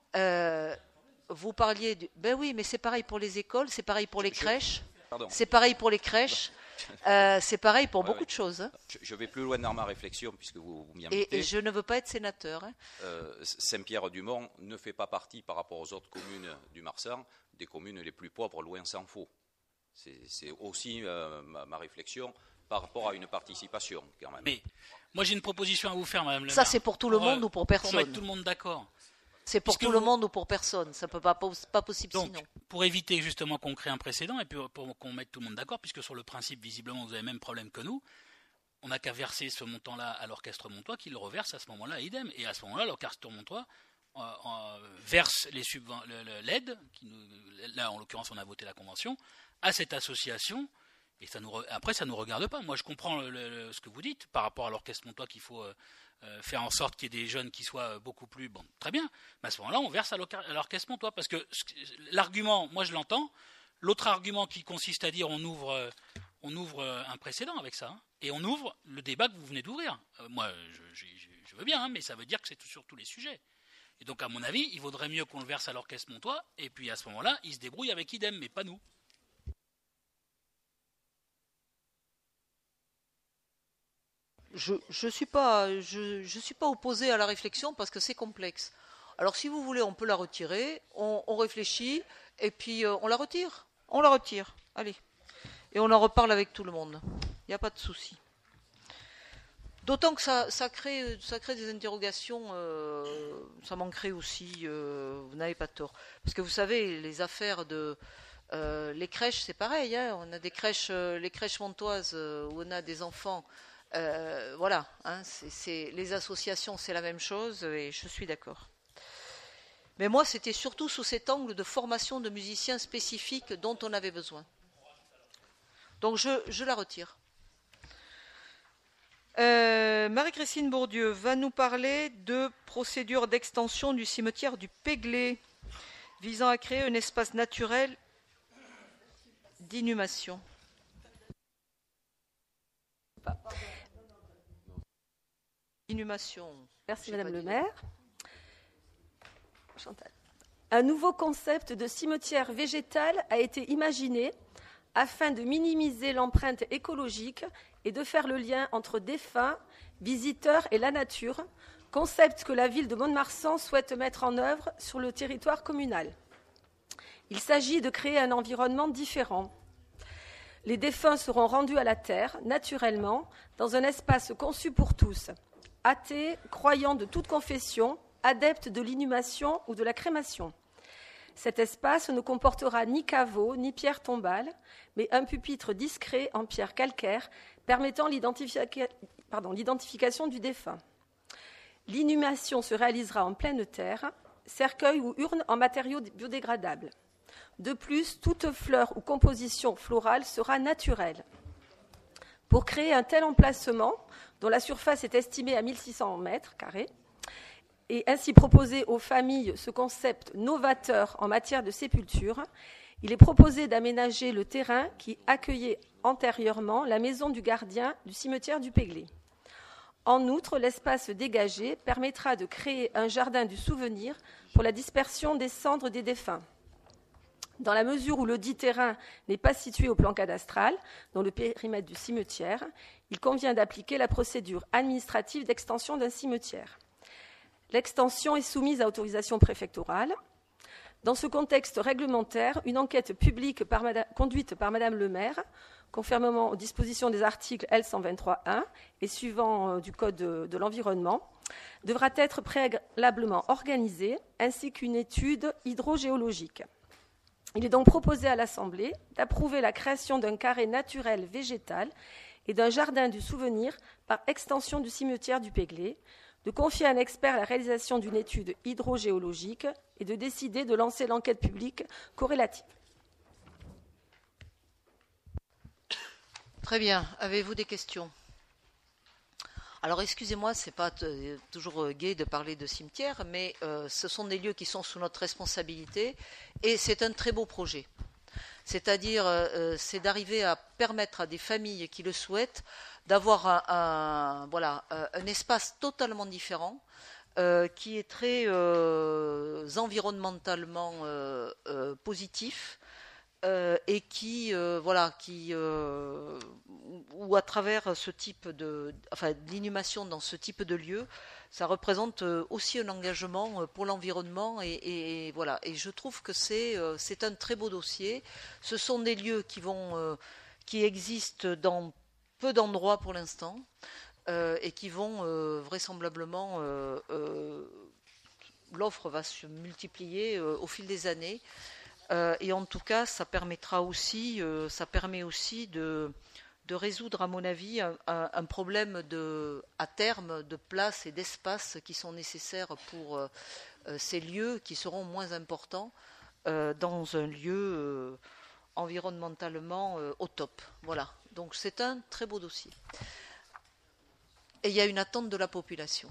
vous parliez du... Ben oui, mais c'est pareil pour les écoles, c'est pareil pour les crèches, c'est pareil pour les crèches. C'est pareil pour beaucoup de choses. Je vais plus loin dans ma réflexion puisque vous m'y invitez. Et je ne veux pas être sénateur. Saint-Pierre-du-Mont ne fait pas partie par rapport aux autres communes du Marsan des communes les plus pauvres, loin s'en faut. C'est aussi ma réflexion par rapport à une participation quand même. Mais moi j'ai une proposition à vous faire, Madame le maire. Ça c'est pour tout le monde ou pour personne? Pour mettre tout le monde d'accord. C'est pour tout le monde ou pour personne. Ça ne peut pas possible donc, sinon. Pour éviter justement qu'on crée un précédent et puis pour qu'on mette tout le monde d'accord, puisque sur le principe, visiblement, vous avez le même problème que nous, on n'a qu'à verser ce montant-là à l'orchestre montois qui le reverse à ce moment-là à IDEM. Et à ce moment-là, l'orchestre montois verse l'aide, là en l'occurrence on a voté la convention, à cette association, et après ça ne nous regarde pas. Moi je comprends ce que vous dites par rapport à l'Orchestre Montois qu'il faut faire en sorte qu'il y ait des jeunes qui soient beaucoup plus... Bon, très bien, mais à ce moment-là on verse à l'Orchestre Montois, parce que l'argument, moi je l'entends, l'autre argument qui consiste à dire on ouvre un précédent avec ça, hein, et on ouvre le débat que vous venez d'ouvrir. Moi je veux bien, hein, mais ça veut dire que c'est sur tous les sujets. Et donc, à mon avis, il vaudrait mieux qu'on le verse à l'Orchestre Montois, et puis à ce moment-là, il se débrouille avec idem, mais pas nous. Je suis pas opposé à la réflexion parce que c'est complexe. Alors, si vous voulez, on peut la retirer, on réfléchit, et puis on la retire. On la retire, allez. Et on en reparle avec tout le monde. Il n'y a pas de souci. D'autant que ça crée des interrogations, ça manquerait aussi, vous n'avez pas tort. Parce que vous savez, les affaires les crèches, c'est pareil, hein, on a des crèches, les crèches montoises où on a des enfants, voilà, hein, les associations, c'est la même chose, et je suis d'accord. Mais moi, c'était surtout sous cet angle de formation de musiciens spécifiques dont on avait besoin. Donc je la retire. Marie-Christine Bourdieu va nous parler de procédure d'extension du cimetière du Péglet visant à créer un espace naturel d'inhumation. Merci Madame le maire. Chantal. Un nouveau concept de cimetière végétal a été imaginé afin de minimiser l'empreinte écologique et de faire le lien entre défunts, visiteurs et la nature, concept que la ville de Mont-de-Marsan souhaite mettre en œuvre sur le territoire communal. Il s'agit de créer un environnement différent. Les défunts seront rendus à la terre, naturellement, dans un espace conçu pour tous, athées, croyants de toute confession, adeptes de l'inhumation ou de la crémation. Cet espace ne comportera ni caveau, ni pierre tombale, mais un pupitre discret en pierre calcaire permettant l'identification du défunt. L'inhumation se réalisera en pleine terre, cercueil ou urne en matériaux biodégradables. De plus, toute fleur ou composition florale sera naturelle. Pour créer un tel emplacement, dont la surface est estimée à 1600 mètres carrés, et ainsi proposer aux familles ce concept novateur en matière de sépulture, il est proposé d'aménager le terrain qui accueillait antérieurement la maison du gardien du cimetière du Péglet. En outre, l'espace dégagé permettra de créer un jardin du souvenir pour la dispersion des cendres des défunts. Dans la mesure où le dit terrain n'est pas situé au plan cadastral, dans le périmètre du cimetière, il convient d'appliquer la procédure administrative d'extension d'un cimetière. L'extension est soumise à autorisation préfectorale. Dans ce contexte réglementaire, une enquête publique conduite par Madame le maire, conformément aux dispositions des articles L123.1 et suivant du Code de l'environnement, devra être préalablement organisée, ainsi qu'une étude hydrogéologique. Il est donc proposé à l'Assemblée d'approuver la création d'un carré naturel végétal et d'un jardin du souvenir par extension du cimetière du Péglet, de confier à un expert la réalisation d'une étude hydrogéologique et de décider de lancer l'enquête publique corrélative. Très bien. Avez-vous des questions ? Alors, excusez-moi, ce n'est pas toujours gai de parler de cimetière, mais ce sont des lieux qui sont sous notre responsabilité et c'est un très beau projet. C'est-à-dire, c'est d'arriver à permettre à des familles qui le souhaitent d'avoir un espace totalement différent, qui est très environnementalement positif, et où à travers ce type l'inhumation dans ce type de lieu, ça représente aussi un engagement pour l'environnement et voilà. Et je trouve que c'est un très beau dossier. Ce sont des lieux qui existent dans peu d'endroits pour l'instant et qui vont vraisemblablement l'offre va se multiplier au fil des années. Et en tout cas, ça permet aussi de résoudre, à mon avis, un problème à terme de place et d'espace qui sont nécessaires ces lieux qui seront moins importants dans un lieu environnementalement au top. Voilà. Donc c'est un très beau dossier. Et il y a une attente de la population.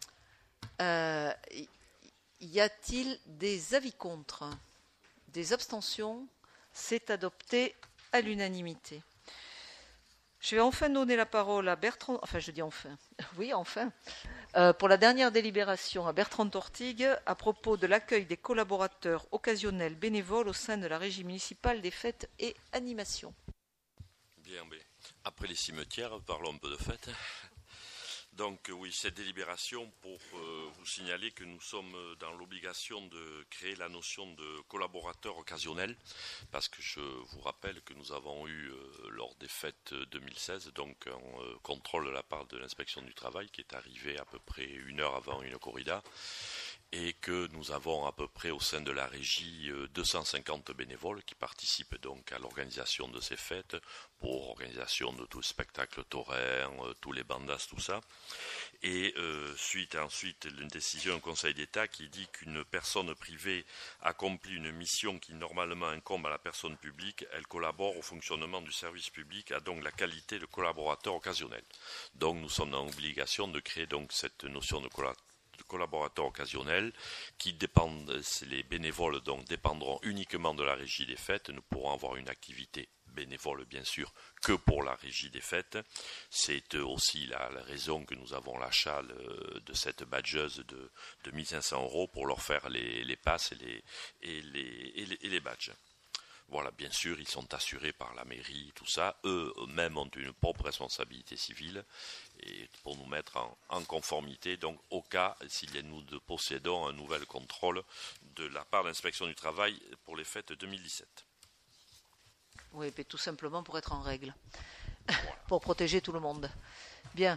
Y a-t-il des avis contre? Des abstentions? C'est adopté à l'unanimité. Je vais enfin donner la parole à Bertrand, enfin je dis enfin, oui enfin, pour la dernière délibération à Bertrand Tortigue à propos de l'accueil des collaborateurs occasionnels bénévoles au sein de la régie municipale des fêtes et animations. Bien, mais après les cimetières, parlons un peu de fêtes. Donc oui, cette délibération pour vous signaler que nous sommes dans l'obligation de créer la notion de collaborateur occasionnel, parce que je vous rappelle que nous avons eu lors des fêtes 2016 donc un contrôle de la part de l'inspection du travail qui est arrivé à peu près 1 heure avant une corrida, et que nous avons à peu près au sein de la régie 250 bénévoles qui participent donc à l'organisation de ces fêtes, pour organisation de tout le spectacle taurin, tous les bandas, tout ça. Et suite ensuite une décision du Conseil d'État qui dit qu'une personne privée accomplit une mission qui normalement incombe à la personne publique, elle collabore au fonctionnement du service public, a donc la qualité de collaborateur occasionnel. Donc nous sommes dans l'obligation de créer donc cette notion de collaborateurs occasionnels qui dépendent, les bénévoles donc dépendront uniquement de la régie des fêtes. Nous pourrons avoir une activité bénévole bien sûr que pour la régie des fêtes. C'est aussi la raison que nous avons l'achat de cette badgeuse de 1 500 € pour leur faire les passes et les badges. Voilà, bien sûr, ils sont assurés par la mairie, tout ça. Eux-mêmes ont une propre responsabilité civile et pour nous mettre en conformité, donc au cas, s'il y a nous possédons un nouvel contrôle de la part de l'inspection du travail pour les fêtes 2017. Oui, mais tout simplement pour être en règle, voilà. Pour protéger tout le monde. Bien.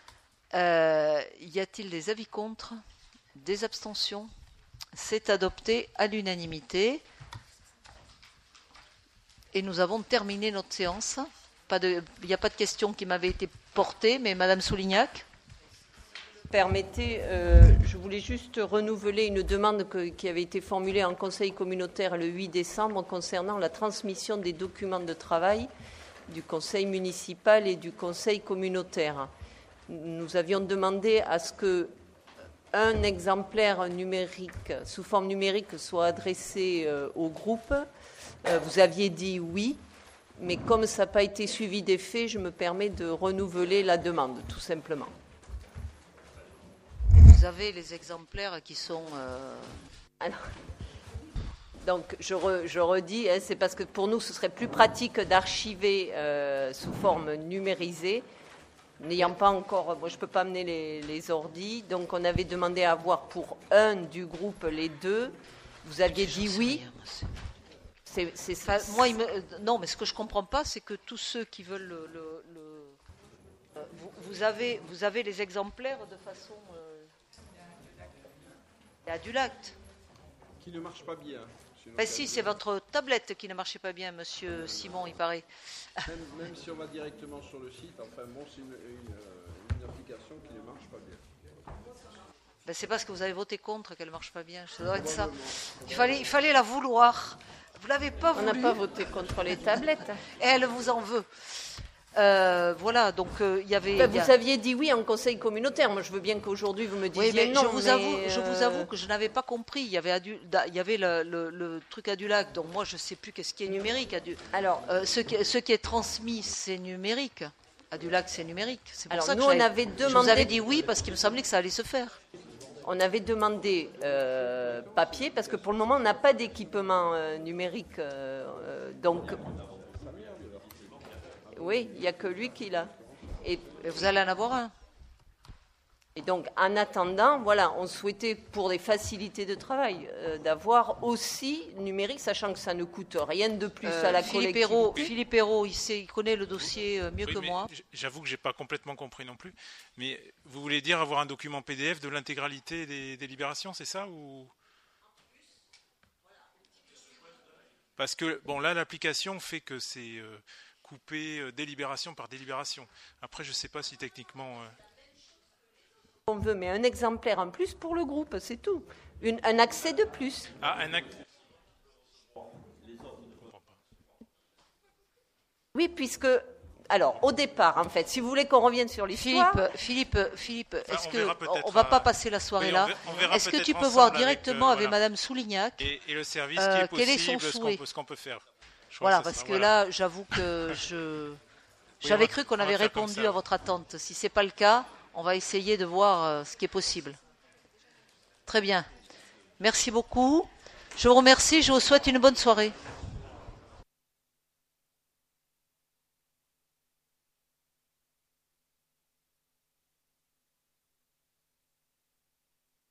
Y a-t-il des avis contre? Des abstentions? C'est adopté à l'unanimité. Et nous avons terminé notre séance. Il n'y a pas de questions qui m'avaient été portées, mais Madame Soulignac. Permettez, je voulais juste renouveler une demande qui avait été formulée en conseil communautaire le 8 décembre concernant la transmission des documents de travail du conseil municipal et du conseil communautaire. Nous avions demandé à ce qu'un exemplaire numérique, sous forme numérique, soit adressé au groupe. Vous aviez dit oui, mais comme ça n'a pas été suivi des faits, je me permets de renouveler la demande, tout simplement. Vous avez les exemplaires qui sont... Alors, donc, je redis, c'est parce que pour nous, ce serait plus pratique d'archiver sous forme numérisée. N'ayant pas encore... Moi, je ne peux pas amener les ordis. Donc, on avait demandé à avoir pour un du groupe les deux. Vous aviez dit oui. C'est ça. Moi, non, mais ce que je ne comprends pas, c'est que tous ceux qui veulent vous avez les exemplaires de façon adulacte. Qui ne marche pas bien. Ben si, c'est votre tablette qui ne marchait pas bien, Monsieur Simon, il paraît. Même si on va directement sur le site, enfin bon, c'est une application qui ne marche pas bien. Ben c'est parce que vous avez voté contre qu'elle ne marche pas bien. Ça doit être ça. Il fallait la vouloir. Vous ne l'avez pas voulu. On n'a pas voté contre les tablettes. Et elle vous en veut. Voilà, donc il y avait... Vous aviez dit oui en conseil communautaire. Moi, je veux bien qu'aujourd'hui, vous me disiez non. Je vous avoue que je n'avais pas compris. Il y avait le truc Adulac, donc moi, je ne sais plus qu'est-ce qui est numérique. Alors, ce qui est transmis, c'est numérique. Adulac, c'est numérique. C'est pour alors, ça que nous, on avait demandé... Je vous avais dit oui, parce qu'il me semblait que ça allait se faire. On avait demandé papier, parce que pour le moment, on n'a pas d'équipement numérique. Donc, oui, il n'y a que lui qui l'a. Et vous allez en avoir un. Et donc, en attendant, voilà, on souhaitait, pour des facilités de travail, d'avoir aussi numérique, sachant que ça ne coûte rien de plus à la collectivité. Philippe Hérault, il connaît le dossier mieux que moi. J'avoue que je n'ai pas complètement compris non plus. Mais vous voulez dire avoir un document PDF de l'intégralité des délibérations, c'est ça ou... Parce que, bon, là, l'application fait que c'est coupé délibération par délibération. Après, je ne sais pas si techniquement... On veut, mais un exemplaire en plus pour le groupe, c'est tout. Un accès de plus. Ah, un accès. Oui, puisque... Alors, au départ, en fait, si vous voulez qu'on revienne sur l'histoire... Philippe, est-ce qu'on ne à... va pas passer la soirée là? Est-ce que tu peux voir directement avec Madame Soulignac et le service qui est possible, quel est son souhait? ce qu'on peut faire? Voilà, parce que là, j'avoue que j'avais cru qu'on avait répondu à votre attente. Si ce n'est pas le cas, on va essayer de voir ce qui est possible. Très bien. Merci beaucoup. Je vous remercie. Je vous souhaite une bonne soirée.